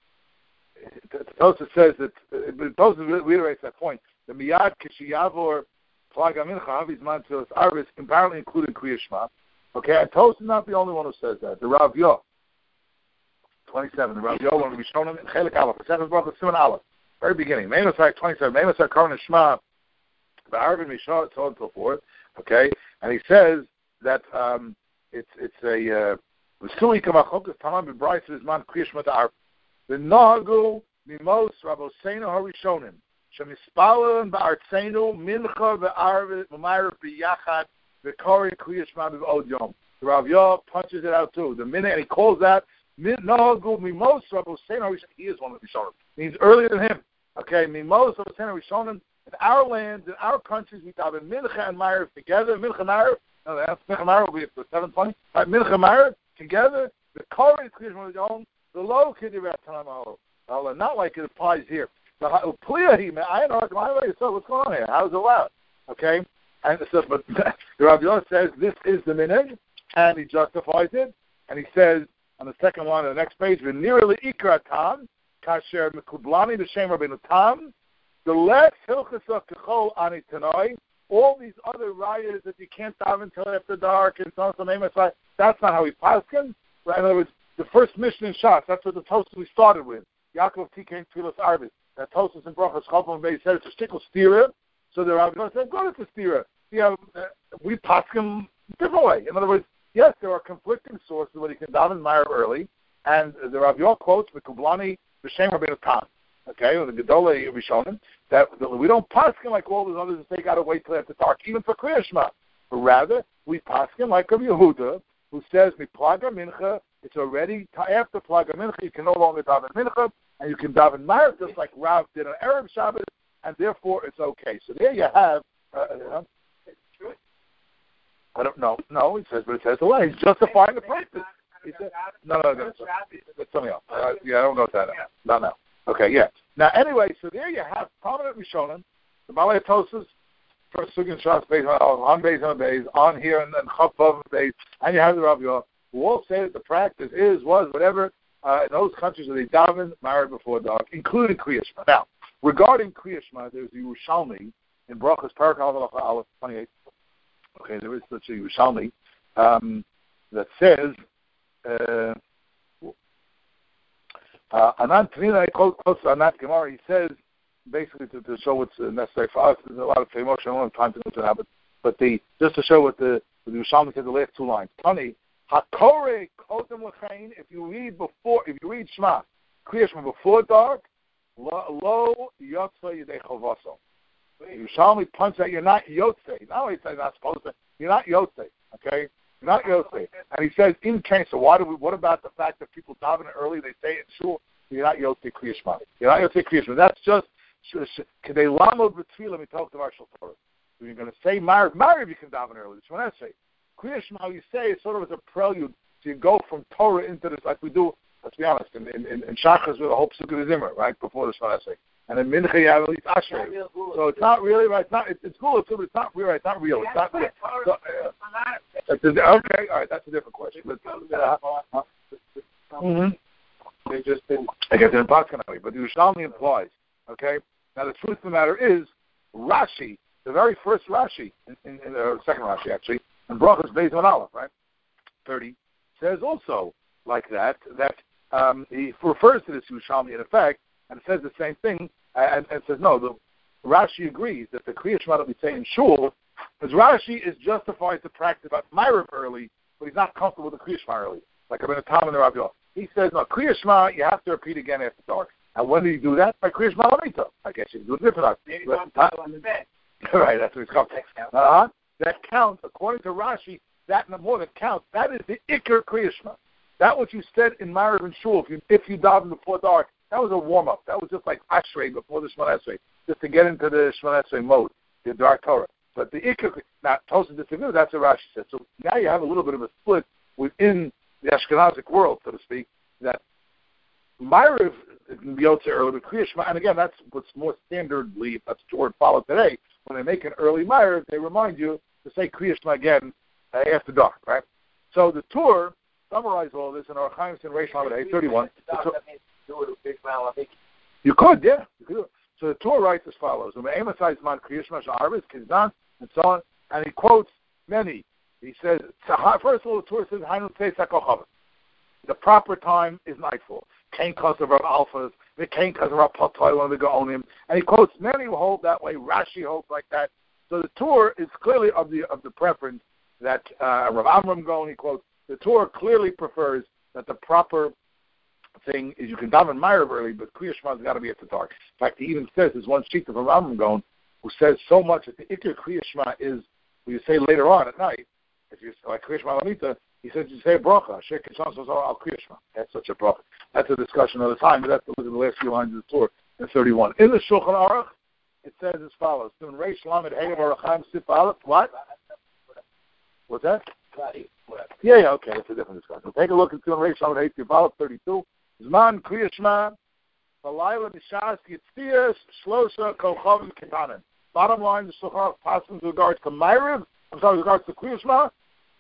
Speaker 1: Tosfos says that uh, Tosfos reiterates that point. The miyad kishiyavor plaga mincha havizman tzilas arvis apparently including Kriya Shema. Okay, and Tosfos is not the only one who says that. The Rav Yo. twenty-seven. The Rav Yo, when we shown him in Chelik Aleph, Sefer Baruch Simon Aleph, very beginning. Meinosai twenty-seven. Meinosai Karon Shema, the Arvin Mishah, so on and so forth. Okay, and he says that um, it's it's a V'sui Kamachokas Tamam B'Brais V'Zman Kriya Shema Ta'arv. The Nagu Mimos Rabosenu Harishonim Shemispalen Ba'artzenu Mincha V'Arv V'Mayrav B'Yachad V'Kori Kriya Shema B'Od Yom. The Rav Yo punches it out too. The minute and he calls that. No, Mimos Rabosenu he is one of the Rishonim. Means earlier than him. Okay, Mimos Rabosenu Rishonim. In our lands, in our countries, we daven Mincha and Ma'ariv together. Mincha and Ma'ariv. No, that's Mincha and Ma'ariv will be at seven twenty. Right, Mincha and Ma'ariv together. The Kori is Kriya Shema B'Od. The low Kidirat Tanam Allah. Not like it applies here. The Pliyahi, I don't know. So what's going on here? How is it allowed? Okay, and so, but the Rav Yonah says this is the minhag, and he justifies it, and he says. On the second one, on the next page, v'nirli ikra tam, kasher mekublani b'shem Rabbeinu tam, the less hilchasa kechol ani tanoi, all these other rayas that you can't daven until after dark and so on, so on, that's not how he paskin. Right? In other words, the first mission in Shas, that's what the Tosfos we started with. Yaakov Tikein Tfilas Arvis. That Tosfos and Brachos Chalpon Bey said it's a shtickle stira, so the Rav said, go to the stira. You know, we paskin different way. In other words, yes, there are conflicting sources where you can daven Ma'ariv early, and the Rav Yo quotes the Kublani b'Shem Rabbeinu Tam, okay, or the Gedolei Rishonim, that, that we don't paskin like all those others and say gotta wait till after dark, even for Kriya Shema, but rather we paskin like Rav Yehuda, who says mi plaga mincha, it's already after plaga mincha, you can no longer daven mincha, and you can daven Ma'ariv just like Rav did on Erev Shabbos, and therefore it's okay. So there you have. Uh, uh, I don't know. No, he says, but it says away. He's justifying the practice. He said, no, no, no, that's something else. Uh, yeah, I don't know what that is. Not now. Okay, yeah. Now, anyway, so there you have prominent Rishonim, the Baalei Tosfos, first Sugin Shas based on base on base, on here and then Chavav base, and you have the Rav Yo, who all say that the practice is, was, whatever, uh, in those countries where they daven married before dark, including Kriya Shema. Now, regarding Kriya Shema, there's the Yerushalmi in Brachos Parak Aleph twenty-eight. Okay, there is such a Yerushalmi um, that says, uh, uh, Anant Tanina, close to Anant Gemara, he says, basically to, to show what's necessary for us, there's a lot of famous, I don't have time to go to that, but But the just to show what the the Yerushalmi said, the last two lines. Tani hakore kodem l'chein. If you read before, if you read Shema, Kriya Shema before dark, lo yotze yedei chavaso. Yerushalmi points out you're not yotze. Not only say not supposed to, you're not yotze. Okay. Not Yosef. And he says, in case, so why do we, what about the fact that people daven early, they say it in shul, you're not Yosef Kriya Shema. You're not Yosef Kriya Shema. That's just, can they lamod b'tfilah, we talk to Marshal Torah. So you're going to say, Mariv, Mariv you can daven early. That's what I say. Kriya Shema, you say, it's sort of as a prelude. So you go from Torah into this, like we do, let's be honest, in, in, in, in Shachas with a whole Sukkot of Zimmer, right, before the Shema say. And in Mincha you have at least Ashrei. So it's not really right. It's not. It's, it's cool too, but it's not real. Right. It's not real. It's not real. So, uh, that's a, okay. All right. That's a different question. But, uh, uh, mm-hmm. They just didn't. I guess they're in but the Yerushalmi implies. Okay. Now the truth of the matter is, Rashi, the very first Rashi, in, in, in the second Rashi actually, in Brachos Beis on Aleph, right, thirty, says also like that that um, he refers to this Yerushalmi in effect, and says the same thing. And, and says, no, the Rashi agrees that the Kriya Shema that we say in shul, because Rashi is justified to practice Ma'ariv early, but he's not comfortable with the Kriya Shema early, like I'm in a Talmud and the Rabbi. He says, no, Kriya Shema, you have to repeat again after dark. And when do you do that? By Kriya Shema Lamita. I guess you can do it different. Right, that's what it's called. Uh-huh. That counts, according to Rashi, that no more than counts. That is the Iker Kriya Shema. That what you said in Ma'ariv and shul, if you, if you daven before dark, that was a warm-up. That was just like Ashrei before the Shemona Esrei, just to get into the Shemona Esrei mode, the dark Torah. But the Ikar, now, Tosa disagrees, that's what Rashi says. So now you have a little bit of a split within the Ashkenazic world, so to speak, that Ma'ariv can be able to early, but Kriya Shema, and again, that's what's more standardly, that's the word followed today. When they make an early Ma'ariv, they remind you to say Kriya Shema again uh, after dark, right? So the Tur summarized all this in our Chaim Sin Reish Lamed eight thirty-one. You could, yeah. You could. So the Torah writes as follows: and so on, and he quotes many. He says, first of all, the Torah says, the proper time is nightfall. Kain because of our alphas, the Kain because of our patay when we go on him. And he quotes many who hold that way. Rashi holds like that. So the Torah is clearly of the of the preference that uh, Rav Amram Gaon, he quotes, the Torah clearly prefers that the proper thing is you can daven Ma'ariv early, but Kriya Shema has got to be at the dark. In fact, he even says there's one sheet of Rav Amram Gaon who says so much that the Iker Kriya Shema is what you say later on at night. If you like Kriya Shema Lamita, he says you say a bracha. Shek Kishon says al Kriya Shema. That's such a bracha. That's a discussion of the time, but that's to look at the last few lines of the Torah in thirty-one. In the Shulchan Aruch, it says as follows: Soon Reish Lamed Hey Baruchaim Sif Aleph. What? What's that? Yeah, yeah, okay, that's a different discussion. Take a look at Soon Reish Lamed Hey Sif Aleph thirty-two. Zman Kriya Shema. Balayla B'Shas Yitztias Shlosha Kochavim Ketanim. Bottom line, the Shulchan Aruch passes with regards to Ma'ariv. I'm sorry, with regards to Kriya Shema.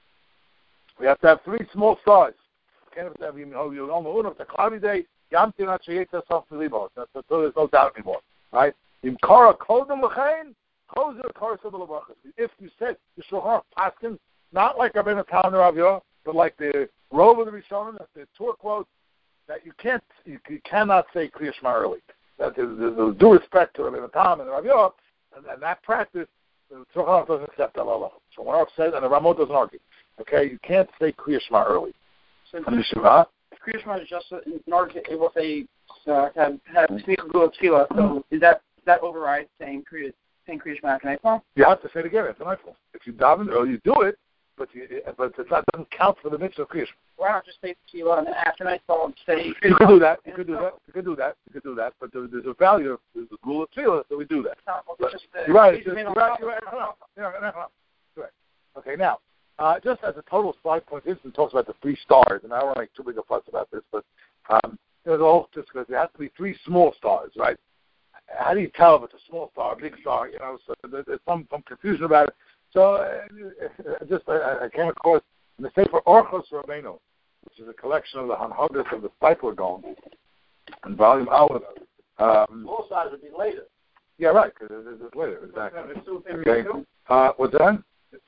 Speaker 1: We have to have three small stars. Can't have to have you know you only one of the cloudy day. Yam Tinat Sheyetza Sof Milibos. That's so there's no doubt anymore, right? Im Kara Kodem L'Chein Chozer Kara Sobel L'Brachas. If you said the Shulchan Aruch passes not like Rabbeinu Tam Rav Yah, but like the Rov of the Rishonim, that's the Torah quote, that you can't, you, you cannot say Kriya Shema early. That there's, there's due respect to Rabbeinu Tam and Rav Yah, and, and that practice, the Shulchan Aruch doesn't accept that law. So when Aruch says, and the Ramot doesn't argue, okay, you can't say Kriya Shema early.
Speaker 3: So and the Shema? If Kriya Shema is just in order to able to say uh, have have Smicha Gula Tefillah, so is that does that override saying Kriya saying Kriya Shema after nightfall?
Speaker 1: You have to say it again after nightfall. If you daven early, you do it. But you, but it doesn't count for the mitzvah of Kriya Shema.
Speaker 3: Why not just say Tefillah and then after nightfall and say?
Speaker 1: You could do that. You could do that. You could do that. You could do that. But there, there's a value of there's a rule of Tefillah, so we do that.
Speaker 3: No, well, just, uh,
Speaker 1: you're right. You're right. You're right. No, no, no, no. Right. Okay. Now, uh, just as a total slide point, this talks about the three stars, and I don't want to make too big a fuss about this, but um, there's all just because there has to be three small stars, right? How do you tell if it's a small star, a big star? You know, so there's some some confusion about it. So uh, just I, I came across in the Sefer Orchos Rabbeinu, which is a collection of the Hanhagas of the Steipler Gaon, in volume Aleph. Um,
Speaker 2: Small stars would be later.
Speaker 1: Yeah, right, because it's later, exactly. Okay. Uh, what's that?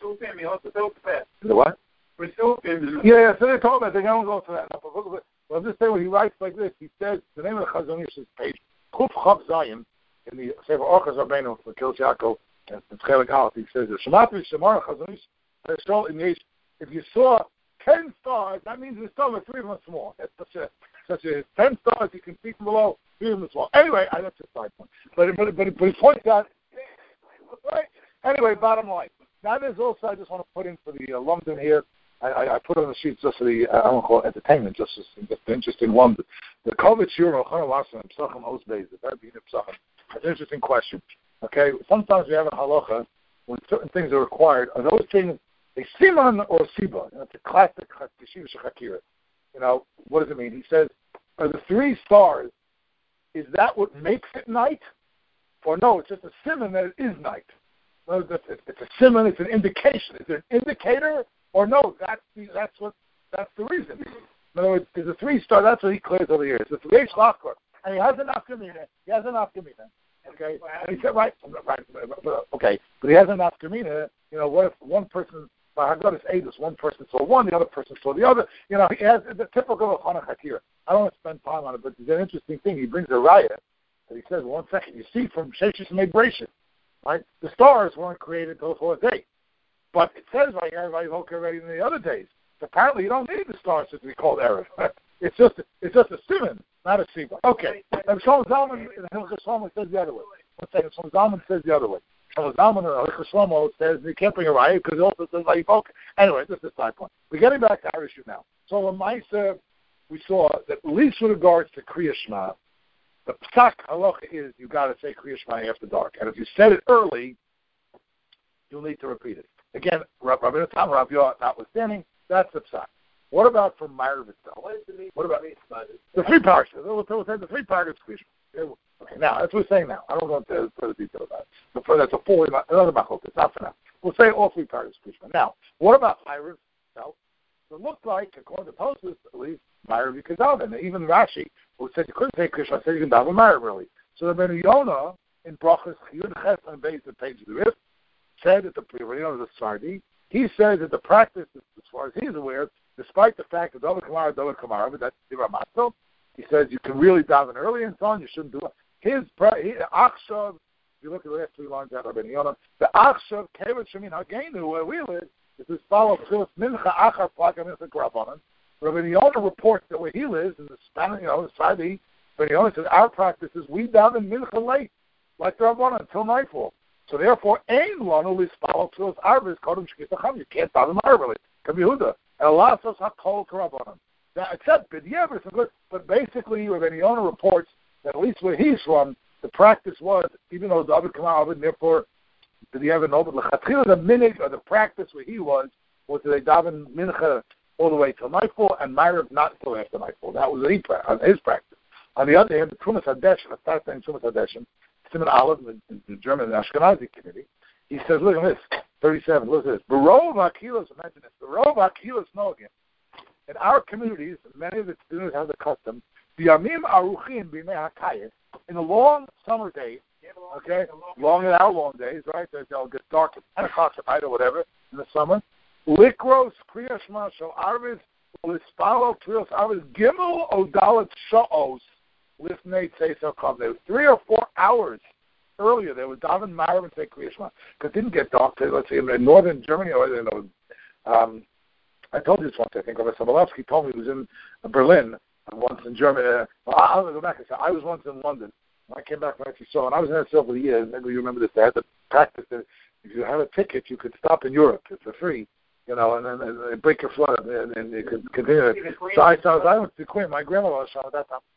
Speaker 1: The what? Yeah, yeah, so they talk about it. They don't go to that. Well, I'm just saying when he writes like this, he says, the name of the Chazon Ish is page Kuf Chav Zayin in the Sefer Orchos Rabbeinu for Kil Yaakov, it's Chelik Aleph. He says, if you saw ten stars, that means the stars are three of them small. That's such a, such a, ten stars you can see from below, three of them small. Anyway, I, that's a side point. But, but, but, but he points out, right? Anyway, bottom line. That is also, I just want to put in for the uh, London here. I, I, I put on the sheets just for the, uh, I don't call it entertainment, just, just, just the interesting one. The COVID Shura, Chanavasa, and Psachim Osbeis, the very beginning of Psachim. That's an interesting question. Okay, sometimes we have a halacha when certain things are required. Are those things a siman or a siba? You know, it's a classic yeshiva shechakira. You know, what does it mean? He says, are the three stars, is that what makes it night? Or no, it's just a siman that it is night. No, it's a siman, it's an indication. Is it an indicator? Or no, that's the, that's what that's the reason. In other words, there's a three star. That's what he clears over here. It's a three shlachor, and he has an afkamina. He has an afkamina. Okay, and he said right, right, okay, but he has an afkamina. You know, what if one person by Haggadah's Eidos, one person saw one, the other person saw the other. You know, he has the typical of Chanukah Hakira. I don't want to spend time on it, but it's an interesting thing. He brings a raya that he says, one second, you see from Sheshis Meibration, right? The stars weren't created until the fourth day. But it says right here, Vayivoker already in the other days. Apparently, you don't need the stars to be called Erev. It's just it's just a siman, not a siba. Okay. And Shlomo Zalman in Hilchos Shlomo says the other way. Let's say Shlomo Zalman says the other way. Shlomo Zalman in Hilchos Shlomo says you can't bring a raya because he also says Vayivoker. Anyway, this is a side point. We're getting back to our issue now. So in Maisa, we saw that at least with regards to Kriya Shema, the psak halacha is you got to say Kriya Shema after dark, and if you said it early, you'll need to repeat it. Again, Rabbi Tam, Rabbi Yoah, notwithstanding, that's the psak. What about from Ma'ariv itself? What, is the, what about the three parts? We'll say the three parts. Okay, now that's what we're saying now. I don't go into further detail about it. But that's a full another machlokas. It's not for now. We'll say all three parts of Now, what about Ma'ariv itself? So it looks like, according to Tosfos, at least Ma'ariv you can daven. Even Rashi, who said you couldn't say Krishna, said you can daven Ma'ariv really. So the Ben Yonah in Brachos Chiyud Ches on base the page of the Rif said that the Yonah the Sardi. He says that the practice, as far as he's aware, despite the fact that Dover Kamara, Dover Kamara, but that's the Ramatzal, he says you can really daven early and so on, you shouldn't do it. His, his Achshav, if you look at the last three lines out of Ben Yonah, the Achshav, Kevet Shemin Hagenu, where we live, is this follow Tchilas Mincha Achar Plaka Mincha Grabanan. Rabbi Yonah reports that where he lives, in the Spanish, you know, the Sadi, Rabbi Yonah says our practice is we daven Mincha late, like the Rabbanan, until nightfall. So therefore, Ein Lanu Lispal Tchilas Arvis Kodem Shkitacham. You can't daven early. Kabbi Yehuda. And Allah says Hakol Karabanan. Except B'diavad, it's good. But basically, Rabbi Yonah reports that at least where he's from, the practice was, even though David came out of it, and therefore, B'diavad no, but L'chatchila, the minute or the practice where he was, was that they daven Mincha all the way till nightfall, and Ma'ariv not until after nightfall. That was his practice. On the other hand, the Trumas Hadesh, the start saying Trumas Hadeshim, Simon Aleph, the, the German and Ashkenazi community, he says, look at this, thirty-seven, look at this. Barov Akilas, imagine this, Barov Akilas know again. In our communities, many of the students have the custom, the Yamim Aruchim B'mei HaKayis, in the long summer days, okay, long and our long days, right, they'll get dark at ten o'clock at night or whatever, in the summer, Likros Kriya Shema Shal Arvis, Lispalo Krios Arvis, Gimel Odalet Sha'os, Lifnei Tzeisel Kav. There was three or four hours earlier. They would daven Ma'ariv and say Kriya Shema. Because it didn't get dark. Let's say in northern Germany, or you know, um, I told you this once. I think Rabbi Sobolowski told me he was in Berlin once in Germany. Uh, I'll go back and say I was once in London. I came back when I saw, and I was in there several years. Maybe you remember this. They had to practice that if you have a ticket, you could stop in Europe for free. You know, and then and, and break your flood, and, and you could continue. So I, so I went to the Queen. My grandmother was at that time.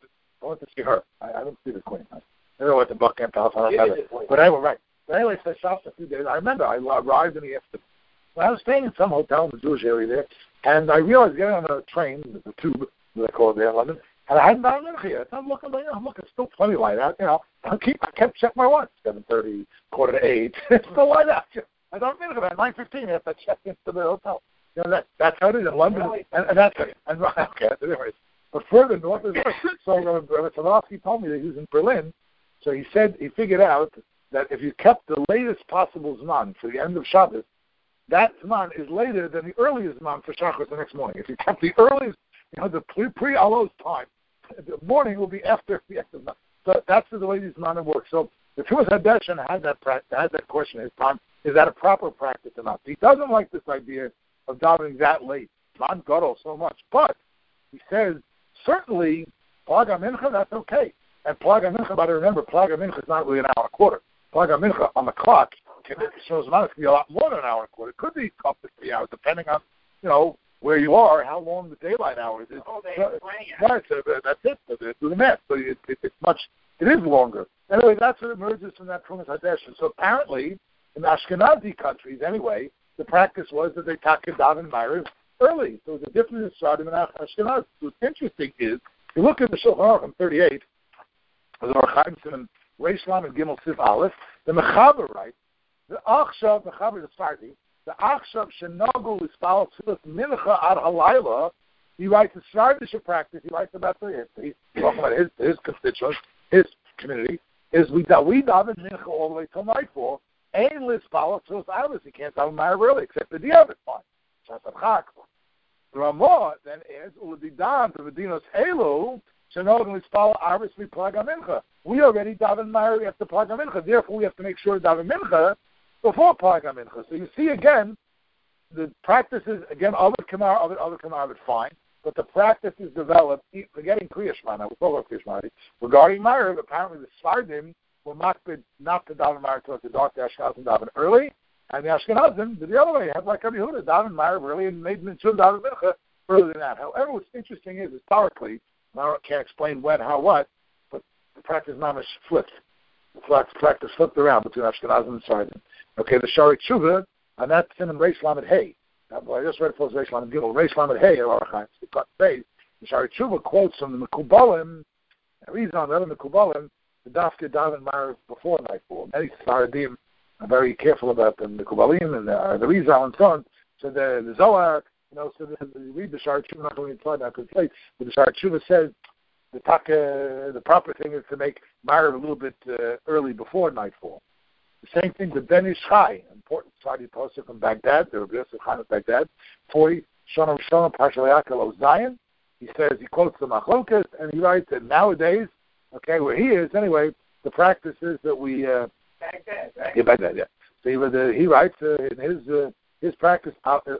Speaker 1: I went to see her. I, I didn't see the Queen. I never went to Buckingham Palace. I don't remember. But anyway, right. But anyway, so I stopped a few days. I remember I arrived in the afternoon. Well, I was staying in some hotel in the Jewish area there, and I realized getting on a train, the tube, they call it there in London, and I hadn't done it here. So I'm looking, you know, I'm looking, still plenty light out. You know, I keep, I kept checking my watch. Seven thirty, quarter to eight. It's still light out. I don't think about nine fifteen after I checked into the hotel. You know, that that's how it is in London, and, and that's it. And okay, anyways. But further north is worse. So Rabbi Sobolowski told me that he was in Berlin. So he said he figured out that if you kept the latest possible Zman for the end of Shabbos, that Zman is later than the earliest Zman for Shacharis the next morning. If you kept the earliest, you know, the pre-Alos time, the morning will be after the end of Zman. So that's the way these Zmanim work. So The Trumas Hadeshin has that practice, has that question in his time. Is that a proper practice or not? He doesn't like this idea of davening that late. Man Gadol so much. But he says, certainly, Plaga Mincha, that's okay. And Plaga Mincha, but remember, Plaga Mincha is not really an hour and a quarter. Plaga Mincha on the clock can, shows amount, it can be a lot more than an hour and a quarter. It could be up to three hours, depending on, you know, where you are, how long the daylight hours is.
Speaker 3: Oh, they
Speaker 1: so, right, so that's it. So do the math. So it, it, it's much, it is longer. Anyway, that's what emerges from that Trumas Hadeshin. So apparently, in Ashkenazi countries, anyway, the practice was that they taka daven Ma'ariv early. So it's a difference in Sfardim and Ashkenaz. What's interesting is, if you look at the Shulchan Aruch in thirty-eight, the Orach Chaim and Reish Lam and Gimel Siv Aleph, the Mechaber writes, the Achshav, Mechaber is Fardi, the Achshav Shenagu Lispal Tzilas Mincha Ad Halayla, he writes a Svardish practice, he writes about the he's talking about his, his constituents, his community, is we, we daven Mincha all the way till nightfall, Ein Lispal Tzilas Aleph, he can't daven Ma'ariv early, except the Diavad fine. The Ramah then adds Uladidan to Medinos Elu, Shenogan Lispal Arvis we Plaga Mincha. We already daven Ma'ariv after Plaga Mincha, therefore we have to make sure to daven Mincha before Plaga Mincha. So you see again, the practices, again, other Kamar, other other Kamar, but fine, but the practice is developed, forgetting Kriya Shema, now we'll talk about Kriya Shema, regarding Ma'ariv, apparently the Svardim were not to daven Ma'ariv towards the dark, the Ashkenazim daven early, and the Ashkenazim did the other way. You have like Rabbi Yehuda, daven Ma'ariv early, and made Mitzvah daven Mincha earlier than that. However, what's interesting is, historically, I can't explain when, how, what, but the practice mamish flipped. The practice flipped around between Ashkenazim and Sardim. Okay, the Shari Tshuva, and that's in Reish Lamed Hey. I just read it for Reish Lamed Gimel. Reish Lamed Hey, the Shari Tshuva quotes from the Mekubalim, and reads on the other Mekubalim, the Dafke daven Ma'ariv before nightfall. Many Sardim are very careful about the Mekubalim and the, the Rizal and so on. So the, the Zohar, you know, so the, the, you read the Shari Tshuva, not going to imply that complete, but the Shari Tshuva says the taka, the proper thing is to make Ma'ariv a little bit uh, early before nightfall. The same thing with Ben Ish Chai, important Sadi Tosef from Baghdad, the Rabbi Yosef Chaim of Baghdad, forty, Shonam Shonam Parshalayakel Zion. He says, he quotes the Machlokas, and he writes that nowadays, okay, where he is, anyway, the practice is that we, uh,
Speaker 3: Baghdad, right?
Speaker 1: Yeah, Baghdad, yeah. So he, uh, he writes uh, in his uh, his practice,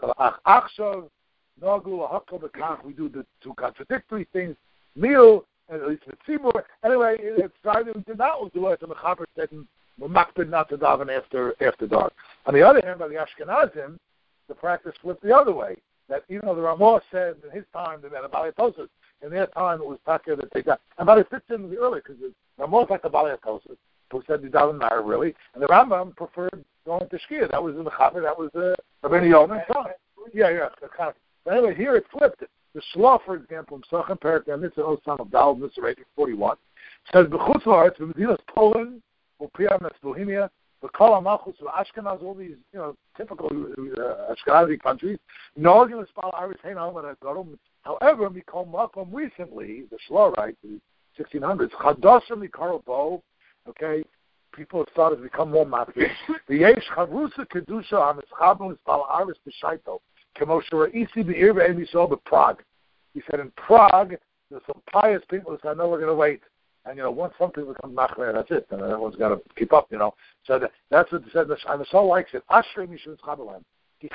Speaker 1: Achshav, Nagul, Hakol, Bekach, we do the two contradictory things, Meal, at least with Tzibur. Anyway, it's Friday, we did not do it, and the Mechaber said, we're makbid not to daven after, after dark. On the other hand, by the Ashkenazim, the practice flipped the other way. That even though the Ramah said in his time, that the Balei Tosas, in their time it was Taka that they got. And Balei fits in early, because the Ramah was like the Balei Tosas, who said the daven Ma'ariv really, and the Rambam preferred going to Shkia. That was in the Chaver, that was uh, Rabbeinu Yonah and so on. Yeah, yeah. But anyway, here it flipped it. The Shlah, for example, in Sachem Perik, and it's an Osam of Dal, Mitzvah eight forty-one, says, B'chutz La'aretz, B'medinas Poland, U'piyam, that's Bohemia, B'kol HaMalchus, Ashkenaz, all these, you know, typical uh, Ashkenazi countries, Norgan Espal Aris Hein Alman Adgarum. However, Mikol Makom recently, the Shlah writes, in the sixteen hundreds, Chadashem Mikaro Bo, okay, people have started to become more matri. The Yesh Charusa Kedusha Amischabel Espal Aris B'Shaito, Kemoshe Ra'isi Be'ir Ve'emi So B'Prague. He said in Prague, there's some pious people who said, no, we're going to wait. And, you know, once some people come machmer, that's it. And everyone's got to keep up, you know. So that, that's what he said. And the soul likes it. Ashrei Mishun Chabelam. He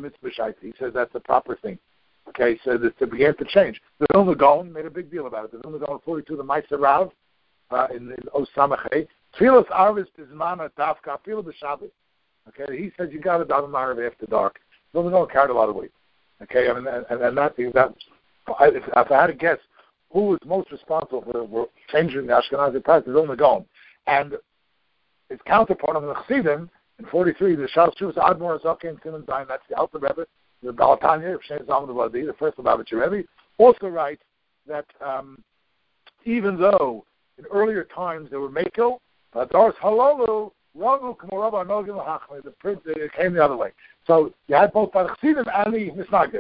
Speaker 1: says that's the proper thing. Okay, so that it began to change. The Vilna Gaon made a big deal about it. The Vilna Gaon forty-two, the Meiser Rav, uh, in, in Osamachay. Tfilas Arvis Bizmana Dafka, Tfilah B'Shabbos. Okay, he says you got to daven Ma'ariv after dark. The Vilna Gaon carried a lot of weight. Okay, I mean, and, and that, that if, if I had to guess, who was most responsible for, for changing the Ashkenazi practice? The Vilna Gaon. And his counterpart on the Chassidim, in forty-three, the Shal Shuvas Admor Zaken Simon Zayin, that's the Alter Rebbe, the Balatanya, the first Lubavitcher Rebbe, also writes that um, even though in earlier times there were Mekel, Dars Halalu, Ragu, Kamorava, Nogin, Hachme, the print came the other way. So you had both by the Chassidim and the Misnagim,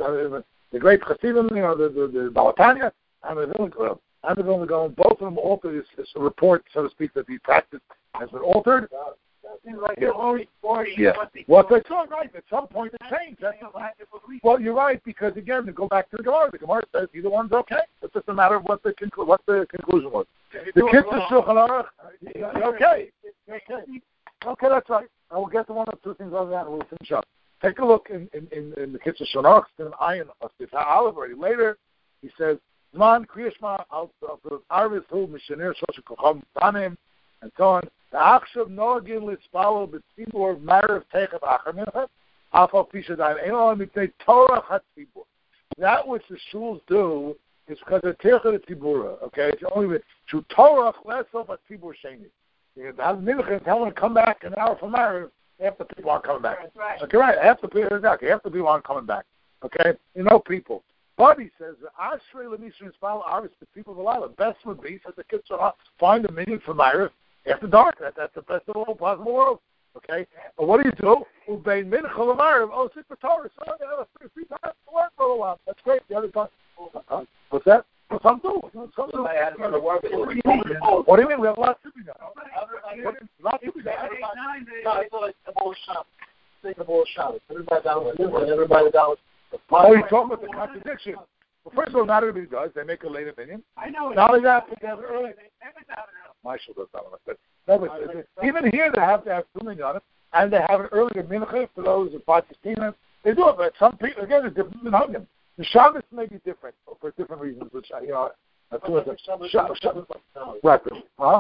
Speaker 1: the great Chassidim, you know, the, the, the Balatanya, and the Vilna Gaon. And the Vilna Gaon, both of them altered this, this report, so to speak, that the practice has been altered.
Speaker 3: Like yeah. Only forty,
Speaker 1: yeah. Well, that's all right. At some point it changed. That's, well, you're right, because again, to go back to the Gemara, the Gemara says either one's okay. It's just a matter of what the conclu- what the conclusion was. The Kitzur Shulchan Aruch,
Speaker 4: Okay. Okay. Okay, that's right. I will get to one or two things on that and we'll finish up. Take a look in, in, in, in the Kitzur Shonach, in Ayin Olive already later. He says, Zman Kriyashma al Arvis Hu Mishaner Shosha Kocham Tanim, and so on. The Achshav Noagin Litzpalo B'tzibur Marav Techet Achar Mincha, Afal Pishadayim, Ein Olam Mitnei Torah HaTzibur. That which the shuls do is because of Techet Tzibura, okay? It's only with Shu Torah less of a Tzibur Sheni. You have Mincha, tell them to come back an hour from Marav, half the people aren't coming back.
Speaker 3: That's right.
Speaker 4: Okay, right, half the people, exactly, half the people aren't coming back, okay? You know people. But he says, Ashrei Lemishin Spal Arvis, the people of Allah, the best would be, says the kids, find a minute for Marav after dark. That, that's the best of all possible world. Okay? But what do you do? Ubein Mincha L'Marav, oh, sit for Torah. So you have a free, free time to work for a while. That's great. The other time. Uh, what's that? What's some do? Some do. What do you mean? We have a lot to be done. A lot to be done.
Speaker 2: No, it's like the whole shop. Think the whole shop. Everybody down with it, everybody down with
Speaker 4: Oh, you're talking about the contradiction. Well, first of all, not everybody does. They make a late opinion.
Speaker 3: I know.
Speaker 4: Not only that, they have it early. Marshall does that one. But no, but even here, they have to have filming on it, and they have it earlier mincha for those of Pakistan. They do it, but some people, again, it's different than Huggin. The Shabbos may be different for different reasons, which, you know, that's what right. Huh?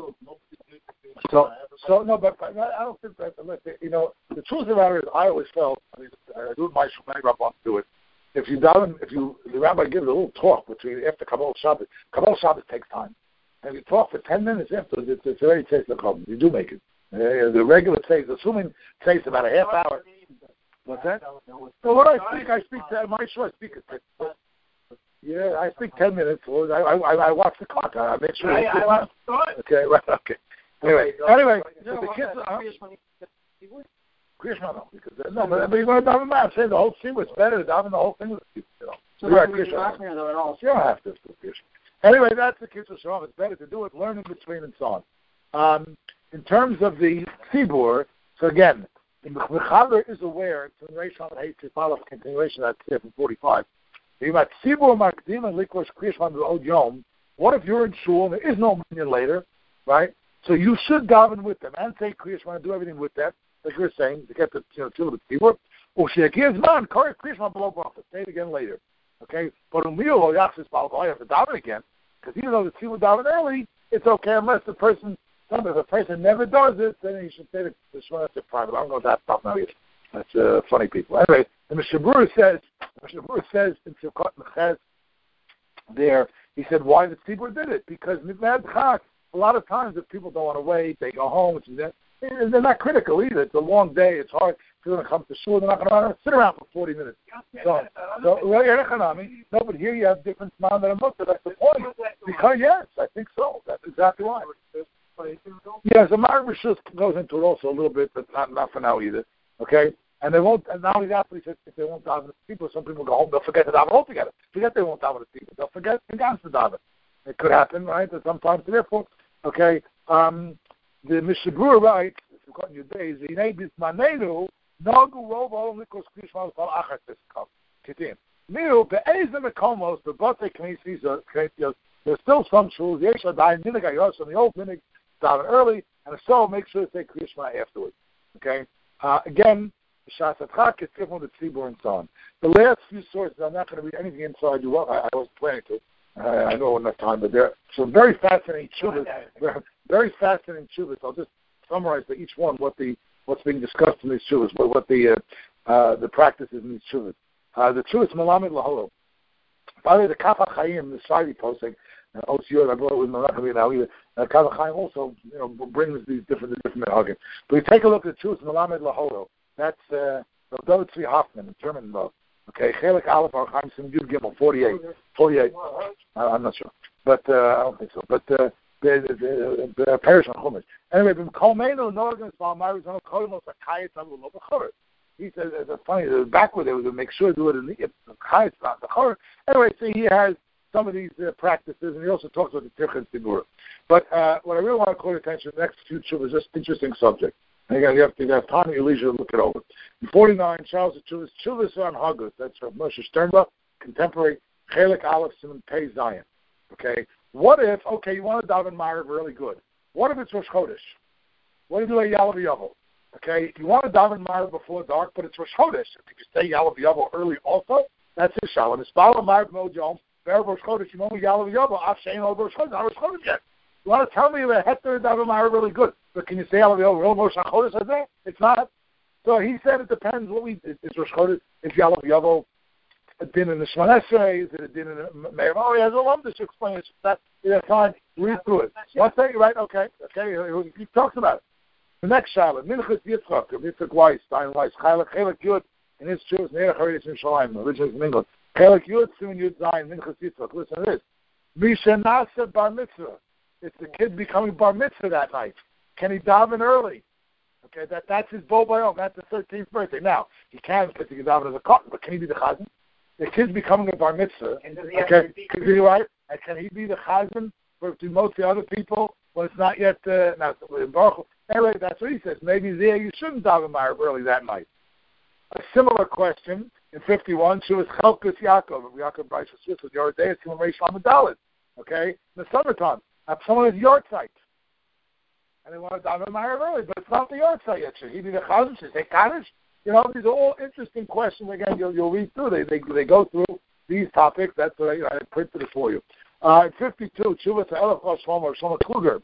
Speaker 4: So, so no, but, but I don't think that, you know, the truth of the matter is, I always felt, I mean, I do it my I grew up on to do it. If you down, if you, the rabbi gives a little talk between, after Kabbalah Shabbos, Kabbalah Shabbos takes time. And you talk for ten minutes after, it's, it's already takes the Kabbalah. You do make it. Uh, the regular takes, assuming it takes about a half hour. What's that? So what I speak, I speak, to, my show I speak at Yeah, I speak ten minutes. I, I, I watch the clock. I make sure.
Speaker 3: I, I, I
Speaker 4: okay, right, okay. Anyway, anyway, so the kids are... Krishna, no, because, no, but, but you're going to daven. I'm saying the whole thing was better to daven the whole thing with people, you know.
Speaker 3: So
Speaker 4: you're right,
Speaker 3: we
Speaker 4: Krishna.
Speaker 3: Here, though, at all.
Speaker 4: You don't have to do Krishna. Anyway, that's the kids of Shalom. It's better to do it, learn in between, and so on. Um, in terms of the Tzibur, so again, the Mechaber is aware, it's in Reish Hamad Hey to follow continuation of that from forty-five. What if you're in shul and there is no minyan later, right? So you should daven with them and say Kriya Shema and do everything with them, like you're saying, to get the you know to the tzibur. Or she gives man Kriya Shema below profit. Say it again later, okay? But umil yachsis balkoi have to daven again because even though the tzibur daven early, it's okay unless the person, if a person never does it, then he should say the Shema to private. I don't know that stuff now either. That's uh, funny people. Anyway, the Mishabur says, the Mishabur says in Sivkot Meches there, he said, why the tzibur did it? Because a lot of times if people don't want to wait, they go home, which is that. They're not critical either. It's a long day. It's hard. If you're going to come to shul, they're not going to sit around for forty minutes. So, so well, no, but here you have different man that I'm looking at. That's the point. Because, yes, I think so. That's exactly why. Yes, the Mar Rishus goes into it also a little bit, but not, not for now either. Okay? And they won't, and not only that, but he said if they won't daven the people, some people go home, they'll forget to daven altogether. Forget they won't daven the people. They'll forget the guys to daven. It could happen, right? That sometimes, therefore, okay, um, the Mishabur writes, if you've gotten your days, the Inay Bismanenu, Nagu Robo, Nikos Krishma, Pal Achat, this comes. Continue. Miu, Be'ezem Ekomos, the Bote Knesses, there's still some shuls, Yesh Adai, Minig Ayos, and the old Minig, daven early, and if so, make sure to say Krishma afterwards. Okay? Uh, again, Shasatchak is different with the Tzibur and so on. The last few sources, I'm not going to read anything inside you. I, I was planning to. Uh, I know enough time, but they're some very fascinating chuvas. Very fascinating chuvas. I'll just summarize for each one what the what's being discussed in these chuvas, what, what the uh, uh, the practices in these chuvas. Uh, the chuvas Malamid Laholo. By the way, the Kaf HaChaim, the Shari posting, uh, O C O, I brought it with Malachim now either. Uh, Kaf HaChaim also, you know, brings these different different minhagim. But we take a look at the chuvas Malamid Laholo. That's uh, David Tzvi Hoffman, in German law. Okay, Chelik Aleph Archaim Sim Yud Gimel, forty-eight. forty-eight. Uh, I'm not sure. But, uh, I don't think so. But, uh, the, the, the, the Parish on Chumash. Anyway, from Kolmeinu, Norgan, Spalmaris, on Kolimos, Akayat, Abu Lobachor. He says, it's funny, the backward, they would make sure to do it in the Akayat, not the Chor. Anyway, so he has some of these uh, practices, and he also talks about the Tirch and Tzibur. But, uh, what I really want to call your attention to the next few chuvas, just interesting subject. Again, you have to you have time and your leisure to look it over. In forty-nine, Charles the Chuvas, Chuvas on Haggis. That's from Moshe Sternbach, contemporary, Chelik Aleph Simon Pei Zion. Okay? What if, okay, you want to daven Marav really good. what if it's Rosh Chodesh? What do you do at Yalav Yovel? Okay, if you want to daven Ma'ariv before dark, but it's Rosh Chodesh, if you stay Yalav Yovel early also, that's his shalom. It's Bala Ma'ariv Mo Jom, Be'er Rosh Chodesh, you know Yalav Yovel, Af Shein Ol Rosh Chodesh, not Rosh Chodesh yet. You want to tell me that Heter daven Ma'ariv really good, but can you say Yalav Yovel real Rosh Chodesh? Is that? It's not. So he said it depends what we. It's Rosh Chodesh. If Yalav Yovel a din in the Shemon Esrei, is it a din in the Meir? Oh, he has a lump to explain it. That's yeah, fine. Read through it. One thing, right? Okay, okay. He talks about it. The next Shabbat, Minchas Yitzchak, Yitzchak Weiss, Stein Weiss, Chelek Chelek Yud, in his shoes, Neir Charetz in Shalim, originally from England. Chelek Yud, Siman Yud Zayin, Minchas Yitzchak. Listen to this. Misha Nasa Bar Mitzvah. It's the kid becoming Bar Mitzvah that night. Can he daven early? Okay, that that's his Bo Bayom. That's his thirteenth birthday. Now he can because he can daven as a cotton, but can he be the chazan? The kid's becoming a Bar Mitzvah. And does he okay, can he right? And can he be the chazan for to most of the other people when it's not yet uh, not in Baruch? Anyway, that's what he says. Maybe there you shouldn't daven Ma'ariv early that night. A similar question in fifty-one, she was Chelkus Yaakov, Yaakov Bryce Swiss with your day, it's Kim Reish Lamed. Okay, in the summertime, have someone has yard site, and they want to daven Ma'ariv early, but it's not the yard site yet. Should he be the chazan? Should he say Kaddish? You know, these are all interesting questions. Again, you'll, you'll read through. They they they go through these topics. That's what I, you know, I printed it for you. Uh, in fifty-two, Tshuva to Elef Shlomo Shlomo Kluger.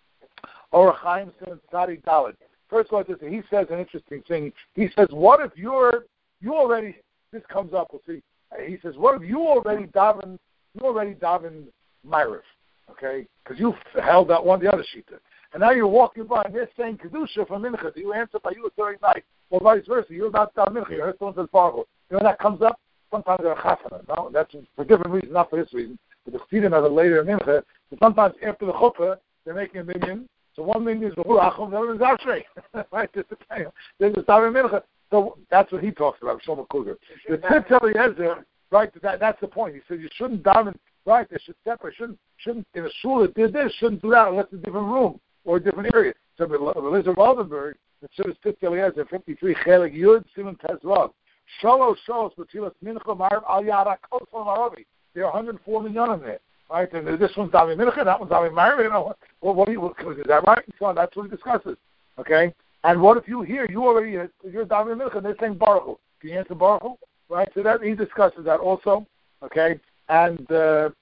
Speaker 4: Or Chaim Simon Tzadi Dalet. First of all, he says an interesting thing. He says, "What if you're you already?" This comes up. We'll see. He says, "What if you already daven? You already daven Ma'ariv, okay? Because you held that one, the other shita, and now you're walking by and they're saying kedusha for mincha. Do you answer by you a third night, or vice versa? You're about to daven mincha. You heard someone say fargo. You know that comes up. Sometimes they're chasana. No, that's for different reasons, not for this reason. But the chasidim are later in mincha. But sometimes after the chuppah, they're making a minyan. So one thing is the Achum, the other is Ashrei. Right? There's a Stavim Mincha. So that's what he talks about, Shlomo Kluger. The Tzitz Eliezer, right, that, that's the point. He said you shouldn't daven, right, they should separate, shouldn't, shouldn't, in a shul that did this, shouldn't do that unless it's a different room or a different area. So Eliezer Waldenberg, the Tzitz Eliezer, fifty-three, Chelik Yud, Simon Tezvav. Sholo Sholos, B'tzilas Mincha, Ma'ariv, Al Yara, Kol Sol Maravi. There are one hundred four million in there. Right, and this one's Davi Mincha, that one's Davi Ma'ariv. You know, well, what do you, is that right? So that's what he discusses. Okay, and what if you hear you already you're Davi Mincha and they're saying Baruch Hu? Can you answer Baruch Hu? Right, so that he discusses that also. Okay, and uh,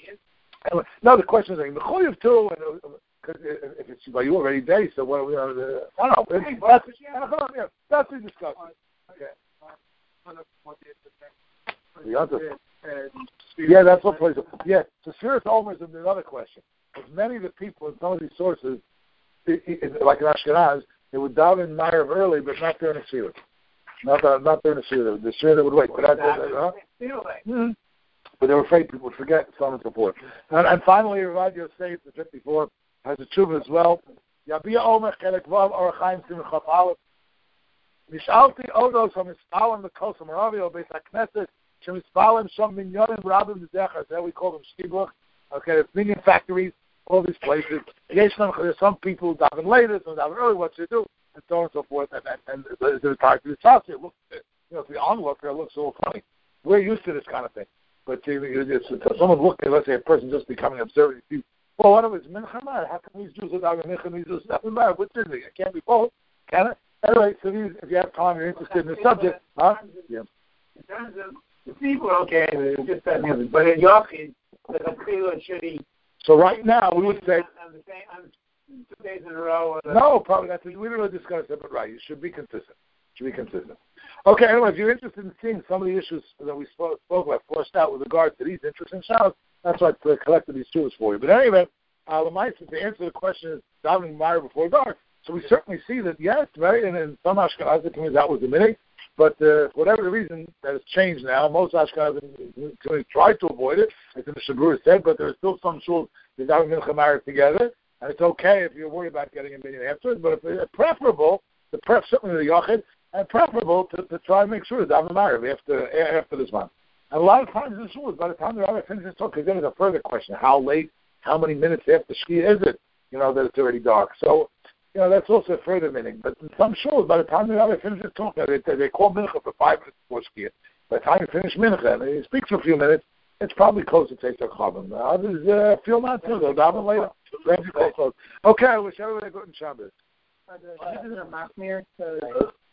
Speaker 4: now the question is like Mechuyev too, and because uh, if it's by you already day, so what? You know, the, I don't know. It's, that's, yeah, that's what he discusses. Okay. The other. Yeah, that's what plays. Yeah, so Sfiras Omer is another question. Because many of the people in some of these sources, it, it, like in Ashkenaz, they would daven Ma'ariv early, but not during the Sfiras. Not uh, not during the Sfiras. The Sfiras would wait. But, that, that, huh? mm-hmm. But they were afraid people would forget, so on and so forth. And, and finally, Ravad Yosef, the fifty-four, has a tshuva as well. Yabia Omer Chelek Vav Or Chaim Simon Chaf Aleph. Nishalti Odos HaMispalim L'Kos HaMaravi O Beis HaKnesset Shemispalim Shom Minyonim Rabim D'Dechas. That we call them Shibluch. Okay, it's minion factories, all these places. There's some people who daven later, some daven early, what you do, and so on and so forth. And and, and the time to the house, it looks, you know, to the onlooker, it looks a little funny. We're used to this kind of thing. But uh, it's, it's, someone looking, let's say a person just becoming observant, you, well, what if it's Mincha? How come these Jews are davening Mincha and these Jews are davening Ma'ariv? Which is it? It can't be both, can it? Anyway, so these, if you have time, you're interested in the subject, huh? Yeah.
Speaker 2: In terms of the people, okay, just that music, but in Yochid, the Chila should he?
Speaker 4: So right now, we would say
Speaker 2: on the same, on two days in a row. Or
Speaker 4: no, probably that's we didn't really discuss it, but right, you should be consistent. Should be consistent. Okay, anyway, if you're interested in seeing some of the issues that we spoke, spoke about, fleshed out with regard to these interesting shouts, that's why I collected these tools for you. But anyway, uh, to answer the question is davening Ma'ariv before dark. So we certainly see that, yes, right, and in some Ashkenazi communities that was the minute, but uh, for whatever the reason, that has changed now. Most Ashkenazi communities try to avoid it, as the Shabur said, but there are still some shuls that daven Mincha Ma'ariv together, and it's okay if you're worried about getting a minyan afterwards, but if it's preferable, the pref, certainly the Yochid, and preferable to, to try and make sure that daven Ma'ariv after, after this month. And a lot of times in shuls, by the time the rabbi finishes talking, then there's a further question, how late, how many minutes after Shkia is it, you know, that it's already dark. So, you know, that's also a further meaning. But in some shuls, by the time the rabbi finishes talking, they, they call mincha for five minutes before Shkia. By the time you finish mincha, and he speaks for a few minutes, it's probably close to Tzeitzak Chavim. Others uh, feel not to. They'll daven later. Thank you, folks. Okay, I wish everybody a good Shabbos.
Speaker 3: This is a Machmir to